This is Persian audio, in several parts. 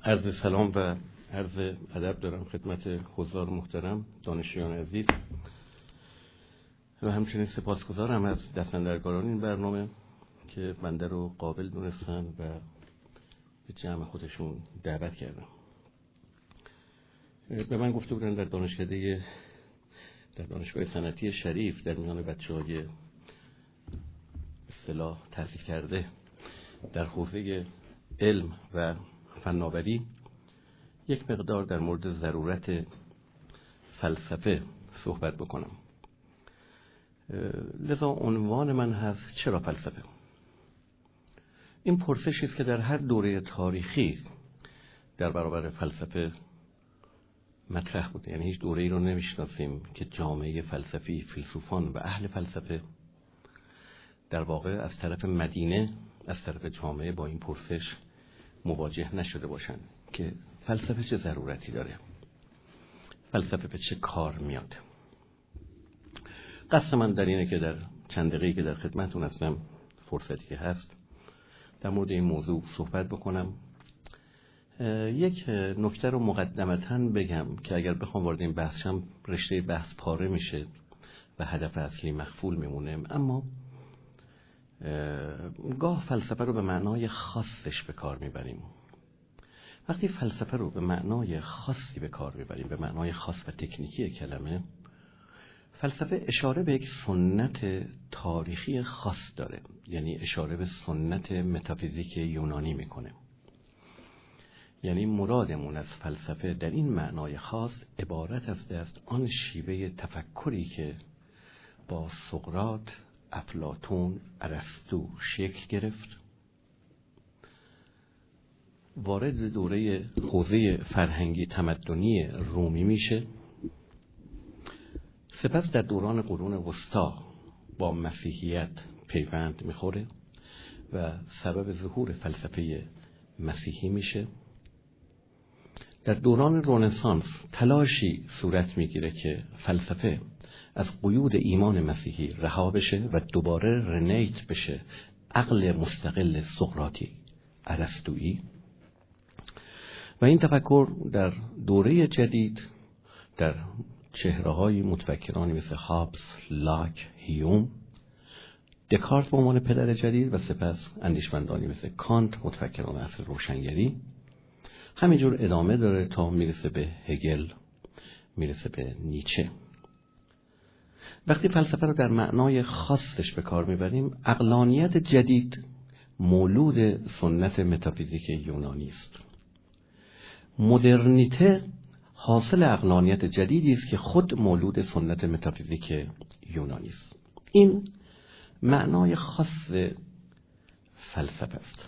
عرض سلام و عرض ادب دارم خدمت حضار محترم، دانشجویان عزیز و همچنین سپاسگزارم از دستاندرکاران این برنامه که بنده رو قابل دونستن و به جمع خودشون دعوت کردن. به من گفته بودن در دانشگاه صنعتی شریف در میان بچه‌های اصطلاح تحصیل کرده در حوزه علم و فناوری یک مقدار در مورد ضرورت فلسفه صحبت بکنم. لذا عنوان من هست چرا فلسفه؟ این پرسشی است که در هر دوره تاریخی در برابر فلسفه مطرح بوده. یعنی هیچ دوره‌ای رو نمیشناسیم که جامعه فلسفی، فیلسوفان و اهل فلسفه در واقع از طرف مدینه، از طرف جامعه با این پرسش مواجه نشده باشند که فلسفه چه ضرورتی داره، فلسفه به چه کار میاد. قصد من در اینه که در چند دقیقه‌ای که در خدمتتون هستم، فرصتی که هست، در مورد این موضوع صحبت بکنم. یک نکته رو مقدمتاً بگم که اگر بخوام وارد این بحث شم رشته بحث پاره میشه و هدف اصلی مخفول میمونه. اما گاه فلسفه رو به معنای خاصش به کار میبریم. وقتی فلسفه رو به معنای خاصی به کار میبریم، به معنای خاص و تکنیکی کلمه، فلسفه اشاره به یک سنت تاریخی خاص داره. یعنی اشاره به سنت متافیزیک یونانی میکنه. یعنی مرادمون از فلسفه در این معنای خاص عبارت است از آن شیوه تفکری که با سقراط، افلاطون، ارسطو شکل گرفت، وارد دوره حوزه فرهنگی تمدنی رومی میشه، سپس در دوران قرون وسطی با مسیحیت پیوند میخوره و سبب ظهور فلسفه مسیحی میشه. در دوران رنسانس تلاشی صورت میگیره که فلسفه از قیود ایمان مسیحی رها بشه و دوباره رنیت بشه عقل مستقل سقراطی ارسطویی. و این تفکر در دوره جدید در چهره‌های متفکرانی مثل هابز، لاک، هیوم، دکارت به عنوان پدر جدید و سپس اندیشمندانی مثل کانت، متفکران عصر روشنگری، همینجور ادامه داره تا میرسه به هگل، میرسه به نیچه. وقتی فلسفه رو در معنای خاصش به کار میبریم، عقلانیت جدید مولود سنت متافیزیک یونانی است. مدرنیته حاصل عقلانیت جدیدی است که خود مولود سنت متافیزیک یونانی است. این معنای خاص فلسفه است.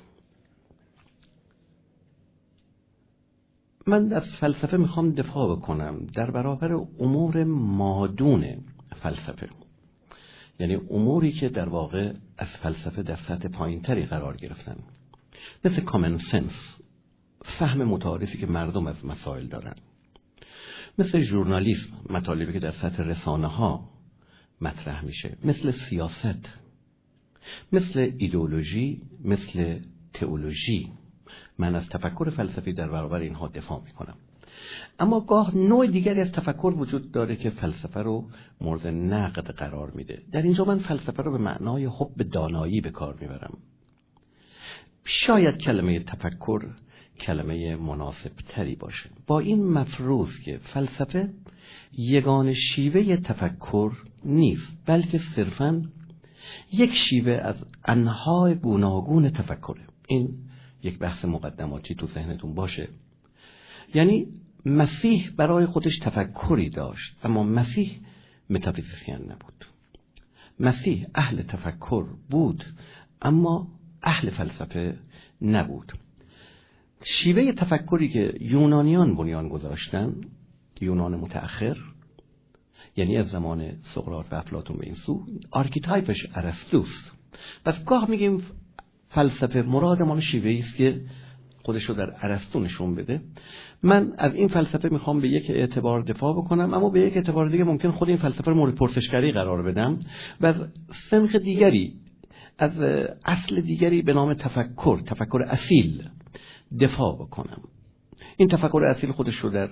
من از فلسفه میخوام دفاع بکنم در برابر امور مادون فلسفه، یعنی اموری که در واقع از فلسفه در سطح پایینتری قرار گرفتن، مثل کامن سنس، فهم متعارفی که مردم از مسائل دارن، مثل ژورنالیسم، مطالبی که در سطح رسانه ها مطرح میشه، مثل سیاست، مثل ایدئولوژی، مثل تئولوژی. من از تفکر فلسفی در برابر اینها دفاع میکنم. اما گاه نوع دیگری از تفکر وجود داره که فلسفه رو مورد نقد قرار میده. در اینجا من فلسفه رو به معنای حب دانایی به کار میبرم. شاید کلمه تفکر کلمه مناسب تری باشه، با این مفروض که فلسفه یگان شیوه تفکر نیست، بلکه صرفاً یک شیوه از انواع گوناگون تفکره. این یک بحث مقدماتی تو ذهنتون باشه. یعنی مسیح برای خودش تفکری داشت، اما مسیح متافیزیسین نبود. مسیح اهل تفکر بود، اما اهل فلسفه نبود. شیوه تفکری که یونانیان بنیان گذاشتن، یونان متأخر، یعنی از زمان سقراط و افلاطون به این سو، آرکیتایپش ارسطوست. پس گاه میگیم فلسفه مرادمان شیوه‌ای است که خودش رو در ارسطو نشون بده. من از این فلسفه میخوام به یک اعتبار دفاع بکنم، اما به یک اعتبار دیگه ممکن خود این فلسفه رو مورد پرسشگری قرار بدم و از سنخ دیگری، از اصل دیگری به نام تفکر اصیل دفاع بکنم. این تفکر اصیل خودش رو در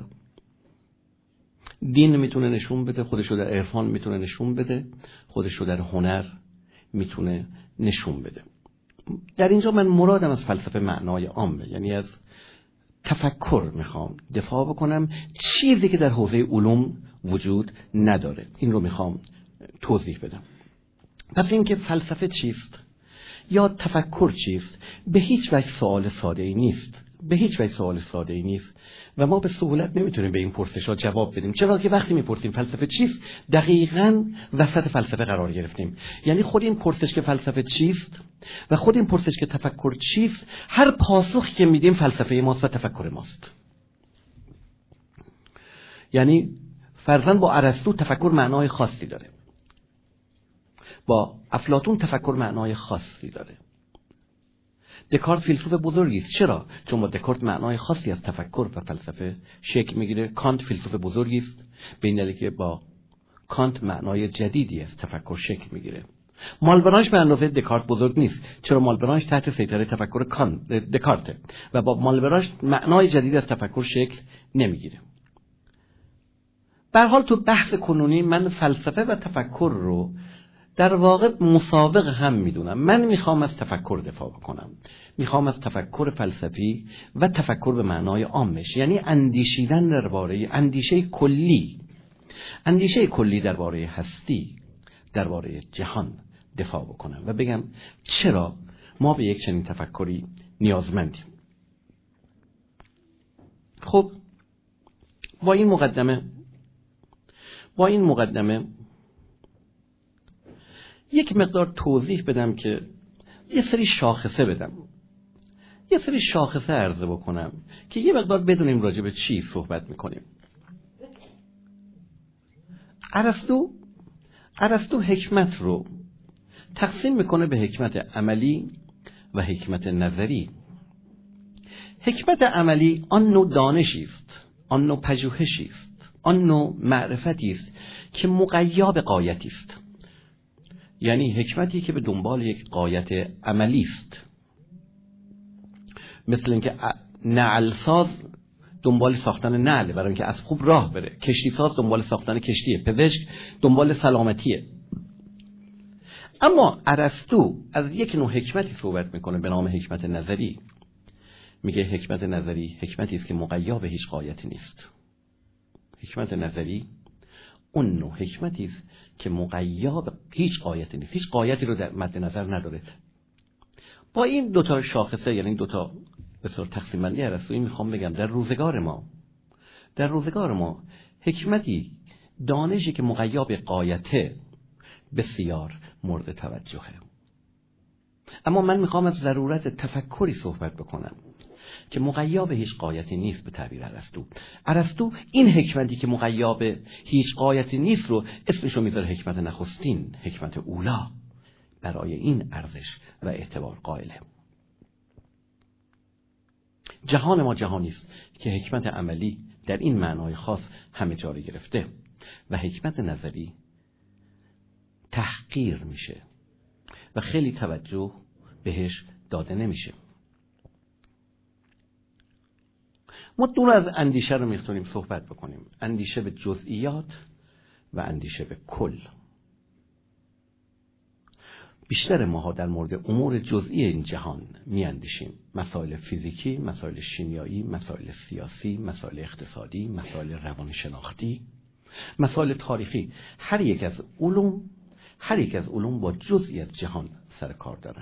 دین میتونه نشون بده، خودش رو در عرفان میتونه نشون بده، خودش رو در هنر میتونه نشون بده. در اینجا من مرادم از فلسفه معنای عامه، یعنی از تفکر میخوام دفاع بکنم، چیزی که در حوزه علوم وجود نداره. این رو میخوام توضیح بدم. پس اینکه فلسفه چیست یا تفکر چیست به هیچ وجه سوال ساده‌ای نیست، به هیچ وجه سوال ساده‌ای نیست و ما به سهولت نمیتونیم به این پرسش‌ها جواب بدیم، چرا که وقتی میپرسیم فلسفه چیست دقیقاً وسط فلسفه قرار گرفتیم. یعنی خود این پرسش که فلسفه چیست و خود این پرسش که تفکر چیست، هر پاسخی که میدیم فلسفه ماست و تفکر ماست. یعنی فرضاً با ارسطو تفکر معنای خاصی داره، با افلاطون تفکر معنای خاصی داره. دکارت فیلسوف بزرگی است. چرا؟ چون با دکارت معنای خاصی از تفکر و فلسفه شکل میگیره. کانت فیلسوف بزرگی است، به این دلیل که با کانت معنای جدیدی از تفکر شکل میگیره. مالبرانش به اندازه دکارت بزرگ نیست، چرا مالبرانش تحت سیطره تفکر دکارته و با مالبرانش معنای جدیدی از تفکر شکل نمیگیره. به هر حال تو بحث کنونی من فلسفه و تفکر رو در واقع مسابق هم میدونم. من میخوام از تفکر دفاع بکنم، میخوام از تفکر فلسفی و تفکر به معنای عامش، یعنی اندیشیدن درباره اندیشه کلی درباره هستی، درباره جهان دفاع بکنم و بگم چرا ما به یک چنین تفکری نیازمندیم. خب با این مقدمه یک مقدار توضیح بدم که یه سری شاخصه عرضه بکنم که یه مقدار بدونیم راجع به چی صحبت میکنیم. ارسطو حکمت رو تقسیم میکنه به حکمت عملی و حکمت نظری. حکمت عملی آن نوع دانشی است، آن نوع پژوهشی است، آن نوع معرفتی است که مقید به غایتی است. یعنی حکمتی که به دنبال یک غایت عملی است، مثل اینکه نعل ساز دنبال ساختن نعل برای اینکه اسب خوب راه بره، کشتی ساز دنبال ساختن کشتیه، پزشک دنبال سلامتیه. اما ارسطو از یک نوع حکمتی صحبت میکنه به نام حکمت نظری. میگه حکمت نظری حکمتی است که مقید به هیچ غایتی نیست. حکمت نظری اون نوع حکمتی است که مقید به هیچ غایتی نیست، هیچ غایتی رو در مد نظر نداره. با این دوتا شاخصه، یعنی دوتا به صورت تقسیم بندی ارسطویی، میخوام بگم در روزگار ما حکمتی، دانشی که مقید به غایته بسیار مورد توجهه. اما من میخوام از ضرورت تفکری صحبت بکنم که مقید به هیچ غایتی نیست. به تعبیر ارسطو این حکمتی که مقید به هیچ غایتی نیست رو اسمشو میذاره حکمت نخستین، حکمت اولا. برای این ارزش و اعتبار قائله. جهان ما جهانی است که حکمت عملی در این معنای خاص همه جا گرفته و حکمت نظری تحقیر میشه و خیلی توجه بهش داده نمیشه. ما دور از اندیشه رو میتونیم صحبت بکنیم، اندیشه به جزئیات و اندیشه به کل. بیشتر ماها در مورد امور جزئی این جهان میاندیشیم، مسائل فیزیکی، مسائل شیمیایی، مسائل سیاسی، مسائل اقتصادی، مسائل روانشناختی، مسائل تاریخی. هر یک از علوم با جزئی از جهان سر کار دارن.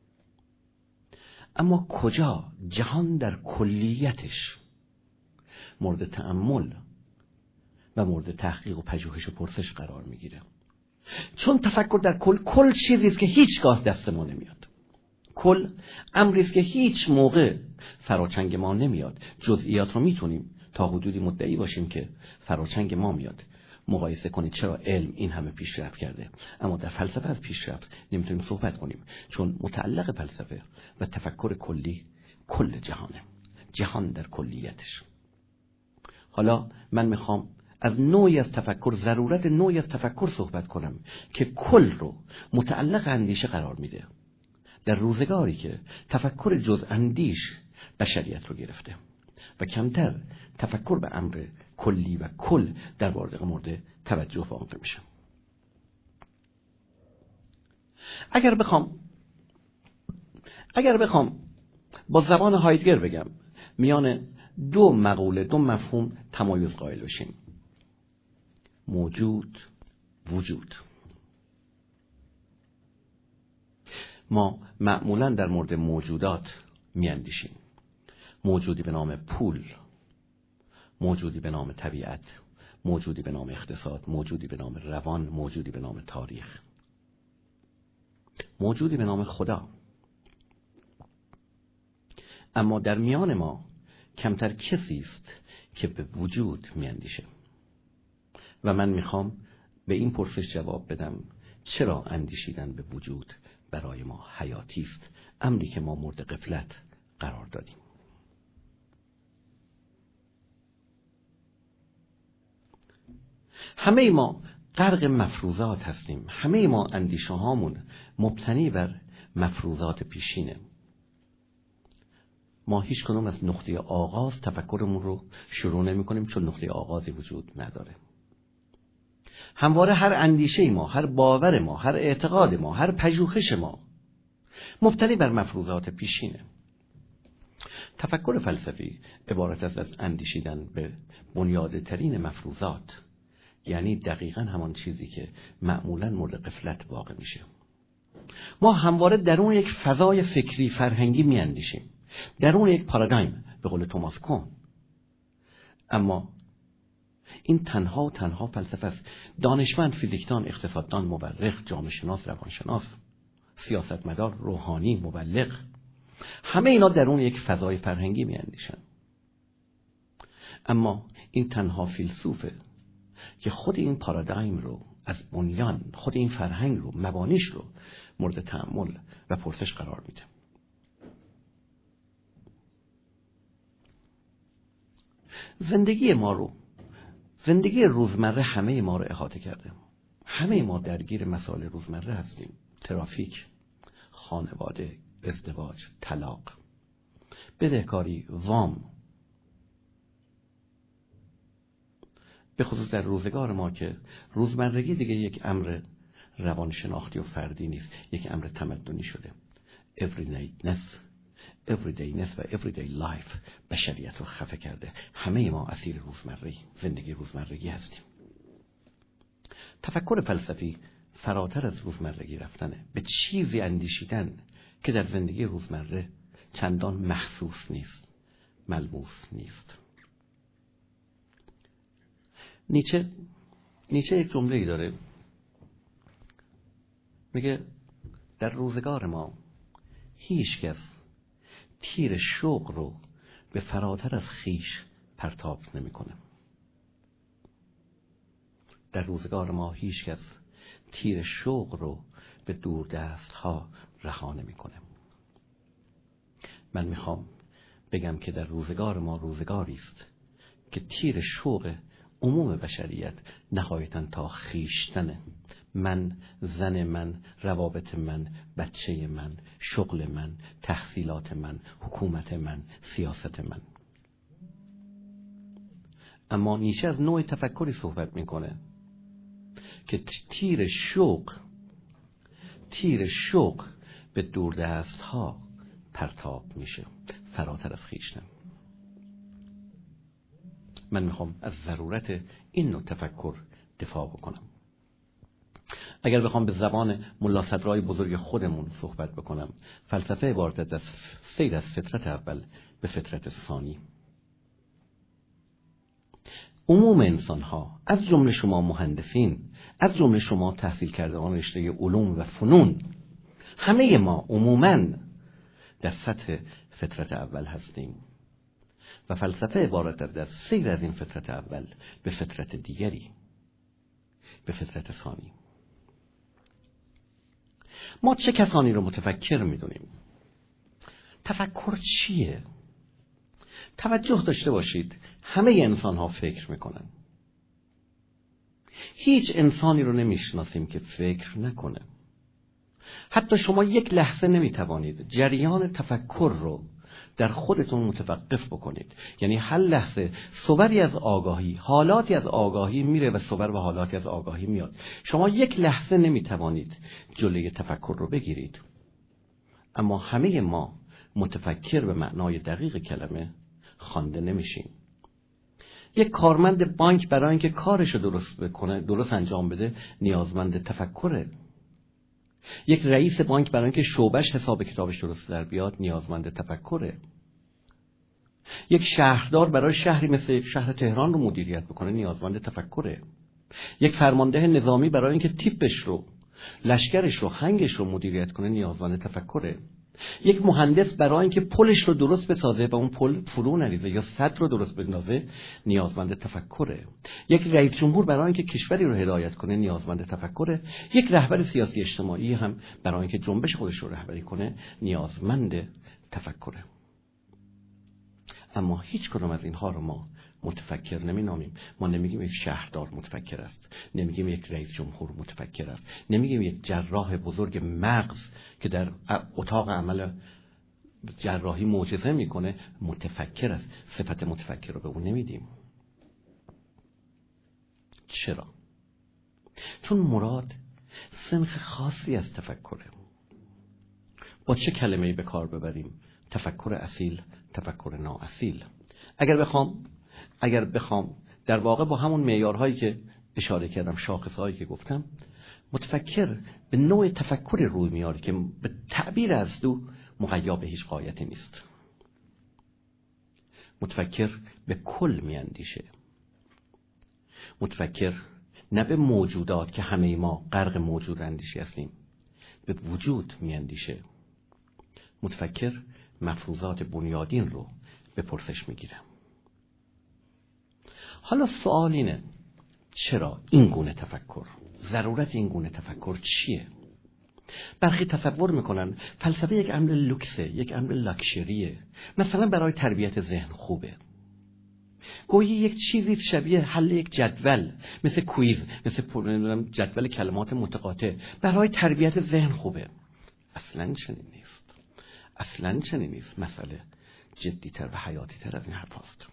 اما کجا جهان در کلیتش مورد تأمل و مورد تحقیق و پژوهش و پرسش قرار میگیره؟ چون تفکر در کل چیزی است که هیچگاه دست ما نمیاد. کل امری است که هیچ موقع فراچنگ ما نمیاد. جزئیات رو میتونیم تا حدودی مدعی باشیم که فراچنگ ما میاد. مقایسه کنید چرا علم این همه پیشرفت کرده، اما در فلسفه از پیشرفت نمیتونیم صحبت کنیم، چون متعلق فلسفه و تفکر کلی کل جهانه، جهان در کلیتش. حالا من میخوام از نوعی از تفکر، ضرورت نوعی از تفکر صحبت کنم که کل رو متعلق اندیشه قرار میده در روزگاری که تفکر جز اندیش بشریت رو گرفته. و کمتر تفکر به امر کلی و کل در واقع مورد توجه واقع میشه. اگر بخوام با زبان هایدگر بگم، میان دو مقوله، دو مفهوم تمایز قائل بشیم: موجود، وجود. ما معمولا در مورد موجودات میاندیشیم: موجودی به نام پول، موجودی به نام طبیعت، موجودی به نام اقتصاد، موجودی به نام روان، موجودی به نام تاریخ، موجودی به نام خدا. اما در میان ما کمتر کسی است که به وجود میاندیشه. و من میخوام به این پرسش جواب بدم: چرا اندیشیدن به وجود برای ما حیاتی است، امری که ما مورد غفلت قرار دادیم؟ همه ما غرق مفروضات هستیم. همه ما اندیشه هامون مبتنی بر مفروضات پیشینه. ما هیچ کدوم از نقطه آغاز تفکرمون رو شروع نمی کنیم، چون نقطه آغازی وجود نداره. همواره هر اندیشه ما، هر باور ما، هر اعتقاد ما، هر پژوهش ما مبتنی بر مفروضات پیشینه. تفکر فلسفی عبارت است از اندیشیدن به بنیادترین مفروضات، یعنی دقیقاً همان چیزی که معمولاً مورد غفلت واقع میشه. ما همواره درون یک فضای فکری فرهنگی میاندیشیم، درون یک پارادایم، به قول توماس کون. اما این تنها فلسفه است. دانشمند، فیزیکدان، اقتصاددان، مورخ، جامعه شناس، روانشناس، سیاستمدار، روحانی، مبلغ، همه اینا درون یک فضای فرهنگی میاندیشن. اما این تنها فیلسوفه که خود این پارادایم رو از بنیان، خود این فرهنگ رو، مبانیش رو مورد تأمل و پرسش قرار میده. زندگی روزمره همه ما رو احاطه کرده. همه ما درگیر مسائل روزمره هستیم: ترافیک، خانواده، ازدواج، طلاق، بدهکاری، وام. به خصوص در روزگار ما که روزمرگی دیگه یک امر روانشناختی و فردی نیست، یک امر تمدنی شده. everydayness و everyday life بشریت رو خفه کرده. همه ما اسیر زندگی روزمرگی هستیم. تفکر فلسفی فراتر از روزمرگی رفتنه، به چیزی اندیشیدن که در زندگی روزمره چندان محسوس نیست، ملموس نیست. نیچه یک جمله‌ای داره، میگه در روزگار ما هیچ کس تیر شوق رو به فراتر از خیش پرتاب نمی‌کنه. در روزگار ما هیچ کس تیر شوق رو به دور دست ها رها نمی‌کنه. من میخوام بگم که در روزگار ما روزگاری است که تیر شوق عموم بشریت نهایتاً تا خیشتنه. من، زن من، روابط من، بچه من، شغل من، تحصیلات من، حکومت من، سیاست من. اما نیچه از نوع تفکری صحبت میکنه که تیر شوق به دوردست ها پرتاب میشه، فراتر از خیشتن. من میخوام از ضرورت این نوع تفکر دفاع بکنم. اگر بخوام به زبان ملا صدرای بزرگ خودمون صحبت بکنم، فلسفه عبارت از سیر از فطرت اول به فطرت ثانی. عموم انسان ها، از جمله شما مهندسین، از جمله شما تحصیل کردگان رشته علوم و فنون، همه ما عموماً در سطح فطرت اول هستیم و فلسفه عبارت از سیر از این فطرت اول به فطرت دیگری، به فطرت ثانی. ما چه کسانی رو متفکر میدونیم؟ تفکر چیه؟ توجه داشته باشید، همه انسان ها فکر میکنن. هیچ انسانی رو نمیشناسیم که فکر نکنه. حتی شما یک لحظه نمیتوانید جریان تفکر رو در خودتون متوقف بکنید. یعنی هر لحظه صوری از آگاهی، حالاتی از آگاهی میره و صور و حالاتی از آگاهی میاد. شما یک لحظه نمیتوانید جلوی تفکر رو بگیرید. اما همه ما متفکر به معنای دقیق کلمه خوانده نمیشیم. یک کارمند بانک برای اینکه کارش رو درست بکنه، درست انجام بده، نیازمند تفکره. یک رئیس بانک برای اینکه شعبش حساب کتابش درست در بیاد، نیازمند تفکره. یک شهردار برای شهری مثل شهر تهران رو مدیریت بکنه، نیازمند تفکره. یک فرمانده نظامی برای اینکه تیپش رو، لشکرش رو، خنگش رو مدیریت کنه، نیازمند تفکره. یک مهندس برای اینکه پلش رو درست بسازه و اون پل فرو نریزه یا سد رو درست بندازه، نیازمند تفکره. یک رئیس جمهور برای اینکه کشوری رو هدایت کنه، نیازمند تفکره. یک رهبر سیاسی اجتماعی هم برای اینکه جنبش خودش رو رهبری کنه، نیازمند تفکره. اما هیچ کدوم از اینها رو ما متفکر نامیم. ما نمیگیم یک شهردار متفکر است، نمیگیم یک رئیس جمهور متفکر است، نمیگیم یک جراح بزرگ مغز که در اتاق عمل جراحی معجزه میکنه متفکر است. صفت متفکر رو به اون نمیدیم. چرا؟ چون مراد سنخ خاصی از تفکره. با چه کلمه‌ای به کار ببریم؟ تفکر اصیل، تفکر نااصیل. اگر بخوام در واقع با همون معیارهایی که اشاره کردم، شاخصهایی که گفتم، متفکر به نوع تفکر روی میاره که به تعبیر از دو مقید به هیچ غایتی نیست. متفکر به کل میاندیشه. متفکر نه به موجودات که همه ما غرق موجود اندیشی هستیم، به وجود میاندیشه. متفکر مفروضات بنیادین رو به پرسش میگیره. حالا سوال اینه، چرا این گونه تفکر؟ ضرورت این گونه تفکر چیه؟ برخی تصور میکنن فلسفه یک امر لوکسه، یک امر لاکچریه، مثلا برای تربیت ذهن خوبه. گویی یک چیزی شبیه حل یک جدول، مثل کویز، مثل جدول کلمات متقاطع، برای تربیت ذهن خوبه. اصلاً چنین نیست. اصلاً چنین نیست. مسئله جدی‌تر و حیاتی‌تر از این حرف هست.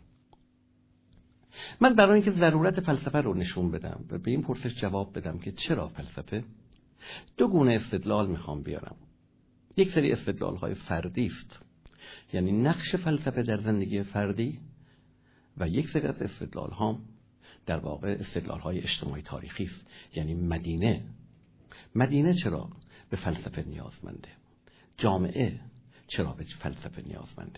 من برای اینکه ضرورت فلسفه رو نشون بدم و به این پرسش جواب بدم که چرا فلسفه، دو گونه استدلال میخوام بیارم. یک سری استدلال‌های فردی است، یعنی نقش فلسفه در زندگی فردی، و یک سری از استدلال‌ها در واقع استدلال‌های اجتماعی تاریخی است، یعنی مدینه چرا به فلسفه نیازمنده، جامعه چرا به فلسفه نیازمنده.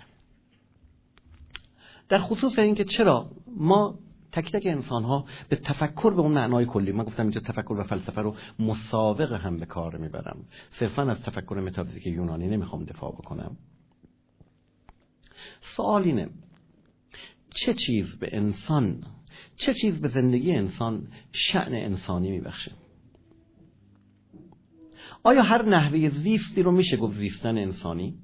در خصوص اینکه چرا ما تک تک انسان‌ها به تفکر به اون معنای کلی، من گفتم اینجا تفکر و فلسفه رو مساوق هم به کار میبرم، صرفاً از تفکر متافیزیک یونانی نمیخوام دفاع بکنم. سوال اینه، چه چیز به زندگی انسان شأن انسانی میبخشه؟ آیا هر نحوه زیستی رو میشه گفت زیستن انسانی؟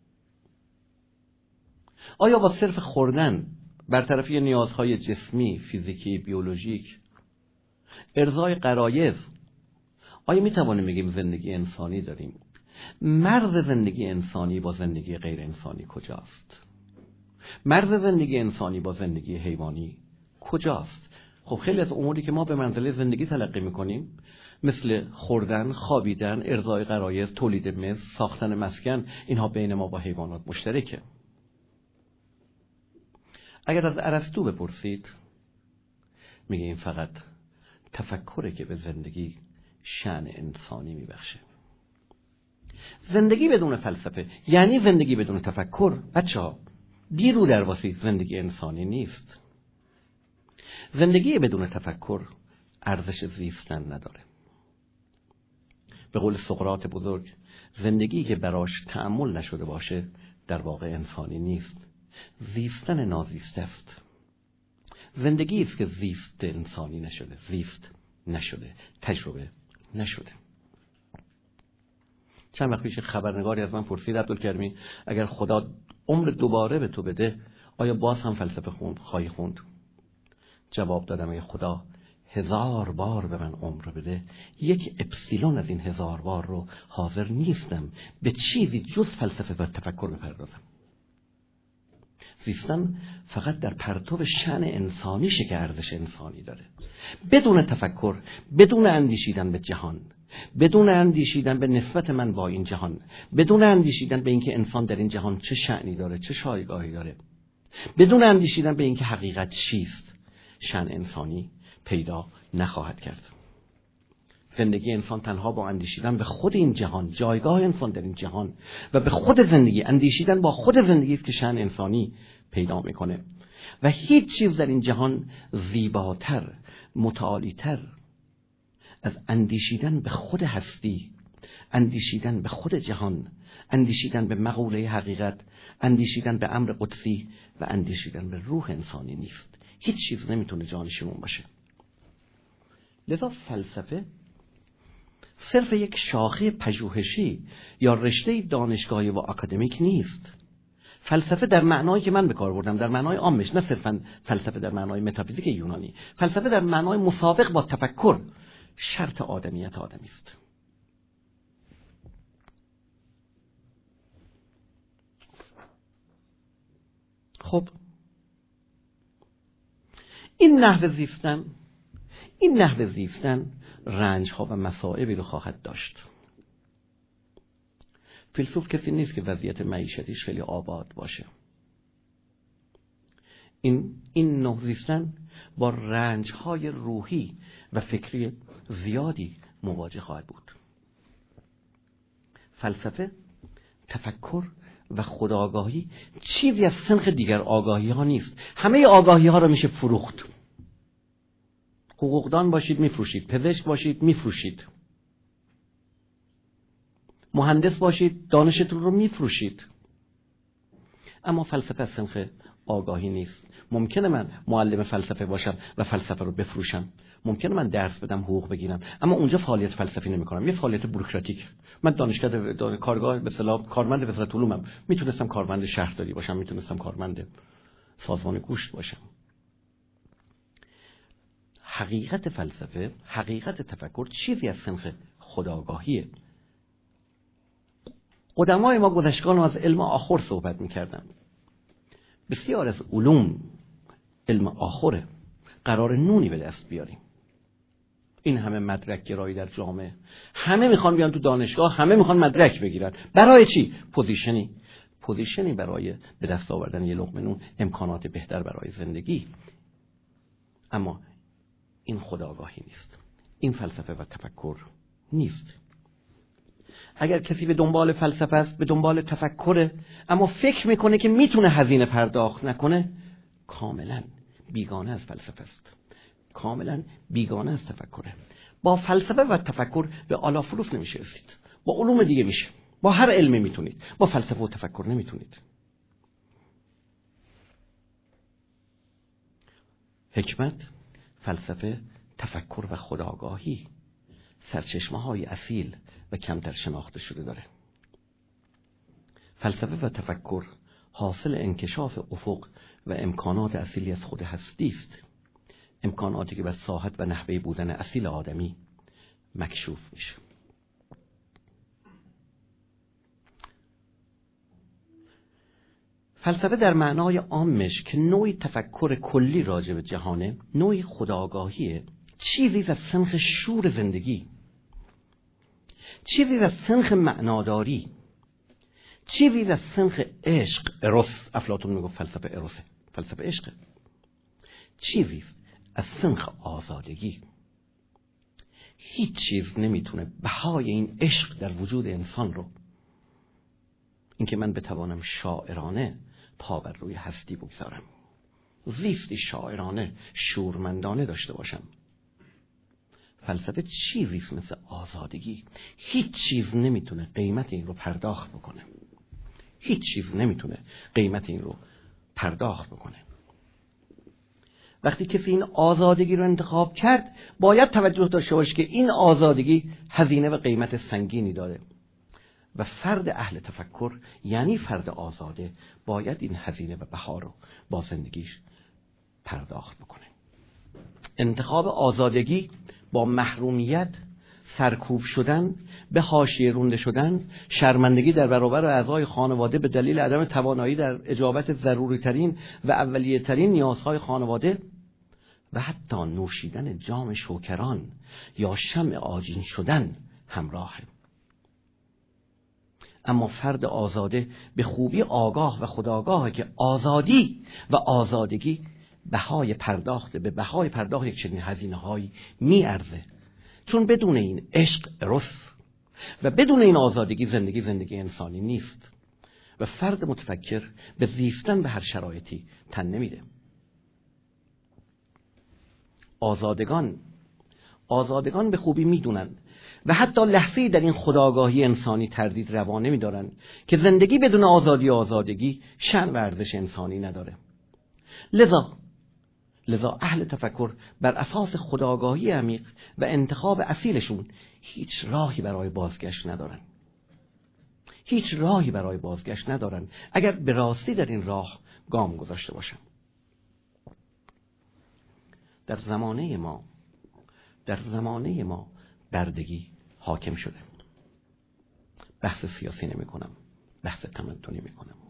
آیا با صرف خوردن، برطرفی نیازهای جسمی، فیزیکی، بیولوژیک، ارضای غرایز، آیا میتوانیم بگیم زندگی انسانی داریم؟ مرز زندگی انسانی با زندگی غیر انسانی کجاست؟ مرز زندگی انسانی با زندگی حیوانی کجاست؟ خب خیلی از اموری که ما به منزله زندگی تلقی میکنیم، مثل خوردن، خوابیدن، ارضای غرایز، تولید مثل، ساختن مسکن، اینها بین ما با حیوانات مشترکه. اگر از ارسطو بپرسید، میگه این فقط تفکره که به زندگی شأن انسانی میبخشه. زندگی بدون فلسفه یعنی زندگی بدون تفکر. بچه‌ها، بی رو درواسی زندگی انسانی نیست. زندگی بدون تفکر ارزش زیستن نداره. به قول سقراط بزرگ، زندگی که براش تأمل نشده باشه در واقع انسانی نیست، زیستن نازیسته است. زندگی است که زیست انسانی نشده، زیست نشده، تجربه نشده. چند وقت پیش خبرنگاری از من پرسید، عبدالکریمی اگر خدا عمر دوباره به تو بده آیا باز هم فلسفه خواهی خوند؟ جواب دادم اگه خدا 1000 بار به من عمر بده، 1 اپسیلون از این 1000 بار رو حاضر نیستم به چیزی جز فلسفه و تفکر بپردازم. زیستن فقط در پرتو شأن انسانیشه که ارزش انسانی داره. بدون تفکر، بدون اندیشیدن به جهان، بدون اندیشیدن به نسبت من با این جهان، بدون اندیشیدن به اینکه انسان در این جهان چه شأنی داره، چه شایگاهی داره، بدون اندیشیدن به اینکه حقیقت چیست، شأن انسانی پیدا نخواهد کرد. زندگی انسان تنها با اندیشیدن به خود این جهان، جایگاه انسان در این جهان و به خود زندگی، اندیشیدن با خود زندگی است که شأن انسانی پیدا میکنه. و هیچ چیز در این جهان زیباتر، متعالیتر از اندیشیدن به خود هستی، اندیشیدن به خود جهان، اندیشیدن به مقوله حقیقت، اندیشیدن به امر قدسی و اندیشیدن به روح انسانی نیست. هیچ چیز نمیتونه جانشینمون باشه. لذا فلسفه صرف یک شاخه پژوهشی یا رشته دانشگاهی و آکادمیک نیست. فلسفه در معنایی که من به کار بردم، در معنای عامش، نه صرفا فلسفه در معنای متافیزیک یونانی، فلسفه در معنای مسابق با تفکر، شرط آدمیت آدمی است. خب این نحو زیستن رنج ها و مصائبی رو خواهد داشت. فیلسوف کسی نیست که وضعیت معیشتیش خیلی آباد باشه. این نوع زیستن با رنج های روحی و فکری زیادی مواجه خواهد بود. فلسفه، تفکر و خودآگاهی چیزی از سنخ دیگر آگاهی ها نیست. همه آگاهی ها رو میشه فروخت. حقوقدان باشید میفروشید، پزشک باشید میفروشید، مهندس باشید دانشتون رو میفروشید. اما فلسفه از سنخ آگاهی نیست. ممکنه من معلم فلسفه باشم و فلسفه رو بفروشم، ممکنه من درس بدم، حقوق بگیرم، اما اونجا فعالیت فلسفی نمی‌کنم، یه فعالیت بوروکراتیک. من دانشگاه کارگاه به اصطلاح کارمند وزارت علومم، میتونستم کارمند شهرداری باشم، میتونستم کارمند سازمان گوشت باشم. حقیقت فلسفه، حقیقت تفکر چیزی از سنخ خودآگاهیه. قدمای ما گذشتگان از علم آخر صحبت می‌کردن. بسیار از علوم علم آخره، قرار نونی به دست بیاریم. این همه مدرک گرایی در جامعه، همه میخوان بیان تو دانشگاه، همه میخوان مدرک بگیرن. برای چی؟ پوزیشنی برای به دست آوردن یه لقمه نون، امکانات بهتر برای زندگی. اما این خودآگاهی نیست، این فلسفه و تفکر نیست. اگر کسی به دنبال فلسفه است، به دنبال تفکره، اما فکر میکنه که میتونه هزینه پرداخت نکنه، کاملا بیگانه از فلسفه است، کاملا بیگانه از تفکره. با فلسفه و تفکر به آلافروس نمیشه رسید. با علوم دیگه میشه، با هر علمی میتونید، با فلسفه و تفکر نمیتونید. حکمت، فلسفه، تفکر و خودآگاهی سرچشمه‌های اصیل و کمتر شناخته شده داره. فلسفه و تفکر حاصل انکشاف افق و امکانات اصیلی از خود هستی است، امکاناتی که بر ساحت و نحوه بودن اصیل آدمی مکشوف میشه. فلسفه در معنای عامش که نوعی تفکر کلی راجع به جهانه، نوعی خودآگاهیه، چیزی از سنخ شور زندگی، چیزی از سنخ معناداری، چیزی از سنخ عشق، اروس. افلاطون میگفت فلسفه اروسه، فلسفه عشقه. چیزی از سنخ آزادگی. هیچ چیز نمیتونه بهای این عشق در وجود انسان رو، اینکه من بتوانم شاعرانه پا بر روی هستی بگذارم، زیستی شاعرانه، شورمندانه داشته باشم. فلسفه چیزیست مثل آزادگی. هیچ چیز نمیتونه قیمت این رو پرداخت بکنه. هیچ چیز نمیتونه قیمت این رو پرداخت بکنه. وقتی کسی این آزادگی رو انتخاب کرد، باید توجه داشته باشه که این آزادگی هزینه و قیمت سنگینی داره و فرد اهل تفکر، یعنی فرد آزاده، باید این هزینه و بها رو با زندگیش پرداخت بکنه. انتخاب آزادگی با محرومیت سرکوب شدن، به حاشیه رانده شدن، شرمندگی در برابر اعضای خانواده به دلیل عدم توانایی در اجابت ضروری ترین و اولیه ترین نیازهای خانواده و حتی نوشیدن جام شوکران یا شمع آجین شدن همراهه. اما فرد آزاده به خوبی آگاه و خودآگاهه که آزادی و آزادگی به بهای پرداخت یک چنین هزینه‌هایی می‌ارزه، چون بدون این عشق اروس و بدون این آزادگی زندگی انسانی نیست و فرد متفکر به زیستن به هر شرایطی تن نمیده. آزادگان به خوبی میدونن و حتی لحظه‌ای در این خودآگاهی انسانی تردید روا نمی‌دارن که زندگی بدون آزادگی شأن و ارزش انسانی نداره. لذا اهل تفکر بر اساس خودآگاهی عمیق و انتخاب اصیلشون هیچ راهی برای بازگشت ندارن اگر به راستی در این راه گام گذاشته باشن. در زمانه ما بردگی حاکم شده. بحث سیاسی نمی کنم، بحث تمدنی می کنم.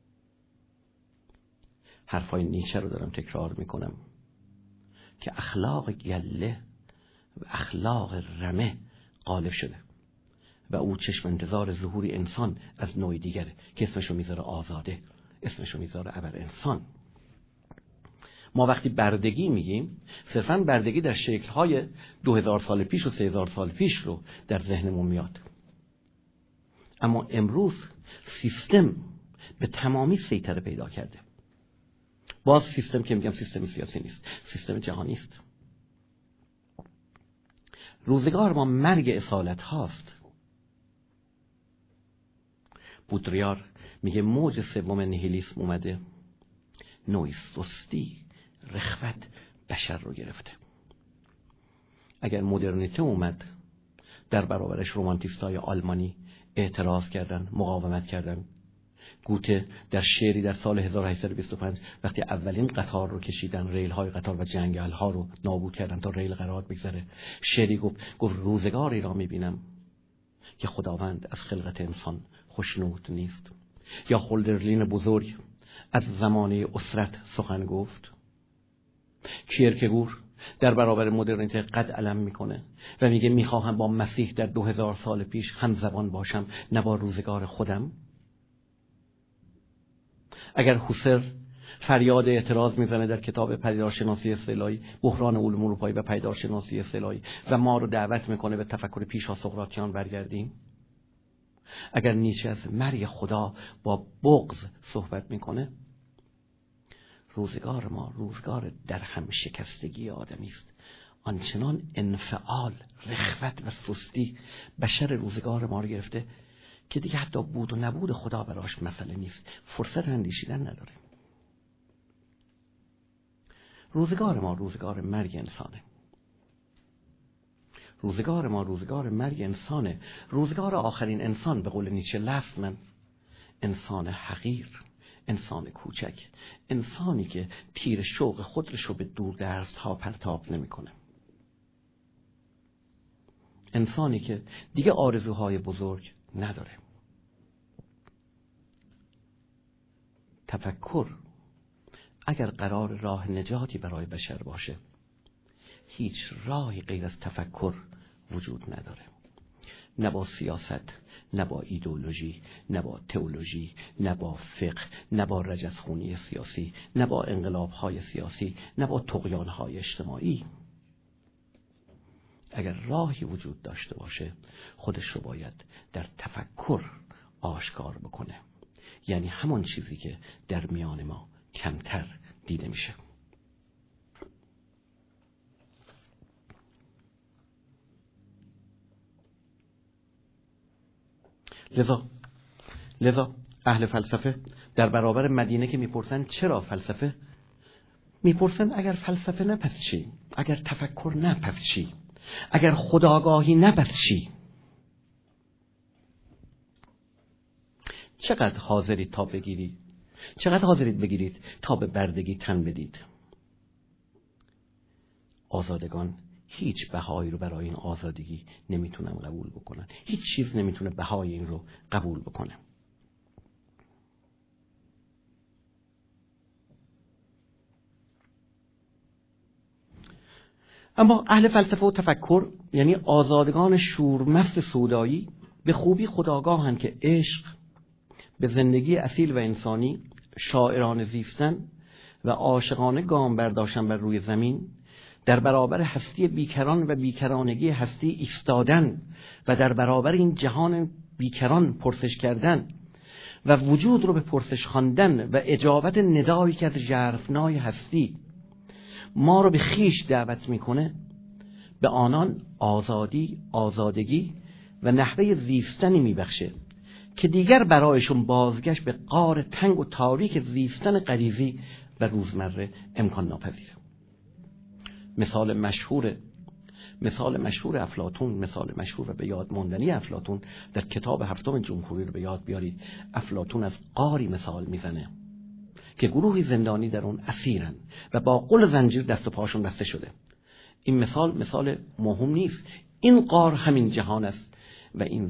حرفای نیچه رو دارم تکرار می کنم که اخلاق گله و اخلاق رمه غالب شده و او چشم انتظار ظهور انسان از نوع دیگره که اسمشو میذاره آزاده، اسمشو میذاره ابر انسان. ما وقتی بردگی میگیم صرفاً بردگی در شکل‌های 2000 سال پیش و 3000 سال پیش رو در ذهنمون میاد. اما امروز سیستم به تمامی سیطره پیدا کرده. باز سیستم که میگم سیستم سیاسی نیست، سیستم جهانی است. روزگار ما مرگ اصالت هاست. بودریار میگه موج سوم نیهیلیسم اومده، نوعی سستی، رخوت بشر رو گرفته. اگر مدرنیته اومد در برابرش رومانتیستای آلمانی اعتراض کردن، مقاومت کردن. گوته در شعری در سال 1825 وقتی اولین قطار رو کشیدن، ریل های قطار و جنگل ها رو نابود کردن تا ریل قرار بگذره، شعری گفت روزگاری را میبینم که خداوند از خلقت انسان خوشنود نیست. یا هولدرلین بزرگ از زمانه اسرت سخن گفت. کیرکگور در برابر مدرنیته قد علم میکنه و میگه میخواهم با مسیح در 2000 سال پیش همزبان باشم، نه با روزگار خودم. اگر هوسر فریاد اعتراض میزنه در کتاب پدیدارشناسی اصطلاحی، بحران علوم اروپایی و پدیدارشناسی اصطلاحی، و ما رو دعوت میکنه به تفکر پیشا سقراطیان برگردیم. اگر نیچه از مرگ خدا با بغض صحبت میکنه، روزگار ما روزگار در هم شکستگی آدمی است. آنچنان انفعال، رخوت و سستی بشر روزگار ما رو گرفته که دیگه حتی بود و نبود خدا براش مسئله نیست، فرصت اندیشیدن نداره. روزگار ما روزگار مرگ انسانه. روزگار آخرین انسان، به قول نیچه لفظ انسان حقیر، انسان کوچک، انسانی که تیر شوق خودش رو به دوردست‌ها پرتاب نمی‌کنه، انسانی که دیگه آرزوهای بزرگ نداره. تفکر اگر قرار راه نجاتی برای بشر باشه، هیچ راهی غیر از تفکر وجود نداره. نه با سیاست، نه با ایدئولوژی، نه با تئولوژی، نه با فقه، نه با رجزخونی سیاسی، نه با انقلاب‌های سیاسی، نه با طغیان‌های اجتماعی. اگر راهی وجود داشته باشه، خودش رو باید در تفکر آشکار بکنه، یعنی همون چیزی که در میان ما کمتر دیده میشه. لذا اهل فلسفه در برابر مدینه که میپرسن چرا فلسفه، میپرسن اگر فلسفه نه پس چی؟ اگر تفکر نه پس چی؟ اگر خودآگاهی نه پس چی؟ چقدر حاضرید بگیرید تا به بردگی تن بدید؟ آزادگان هیچ بهایی رو برای این آزادگی نمیتونن قبول بکنن. هیچ چیز نمیتونه بهای این رو قبول بکنه. اما اهل فلسفه و تفکر، یعنی آزادگان شورمست سودایی، به خوبی خودآگاهند که عشق به زندگی اصیل و انسانی، شاعرانه زیستن و عاشقانه گام برداشتن بر روی زمین، در برابر هستی بیکران و بیکرانگی هستی ایستادن و در برابر این جهان بیکران پرسش کردن و وجود رو به پرسش خواندن و اجابت ندایی که از ژرفنای هستی ما رو به خیش دعوت میکنه، به آنان آزادی، آزادگی و نحوه زیستنی میبخشه که دیگر برایشون بازگشت به غار تنگ و تاریک زیستن غریزی و روزمره امکان ناپذیره. مثال مشهور افلاطون، مثال مشهور و به یاد ماندنی افلاطون در کتاب هفتم جمهوری رو به یاد بیارید. افلاطون از غاری مثال میزنه که گروهی زندانی در اون اسیرن و با قل و زنجیر دست و پاشون بسته شده. این مثال مهم نیست. این غار همین جهان است و این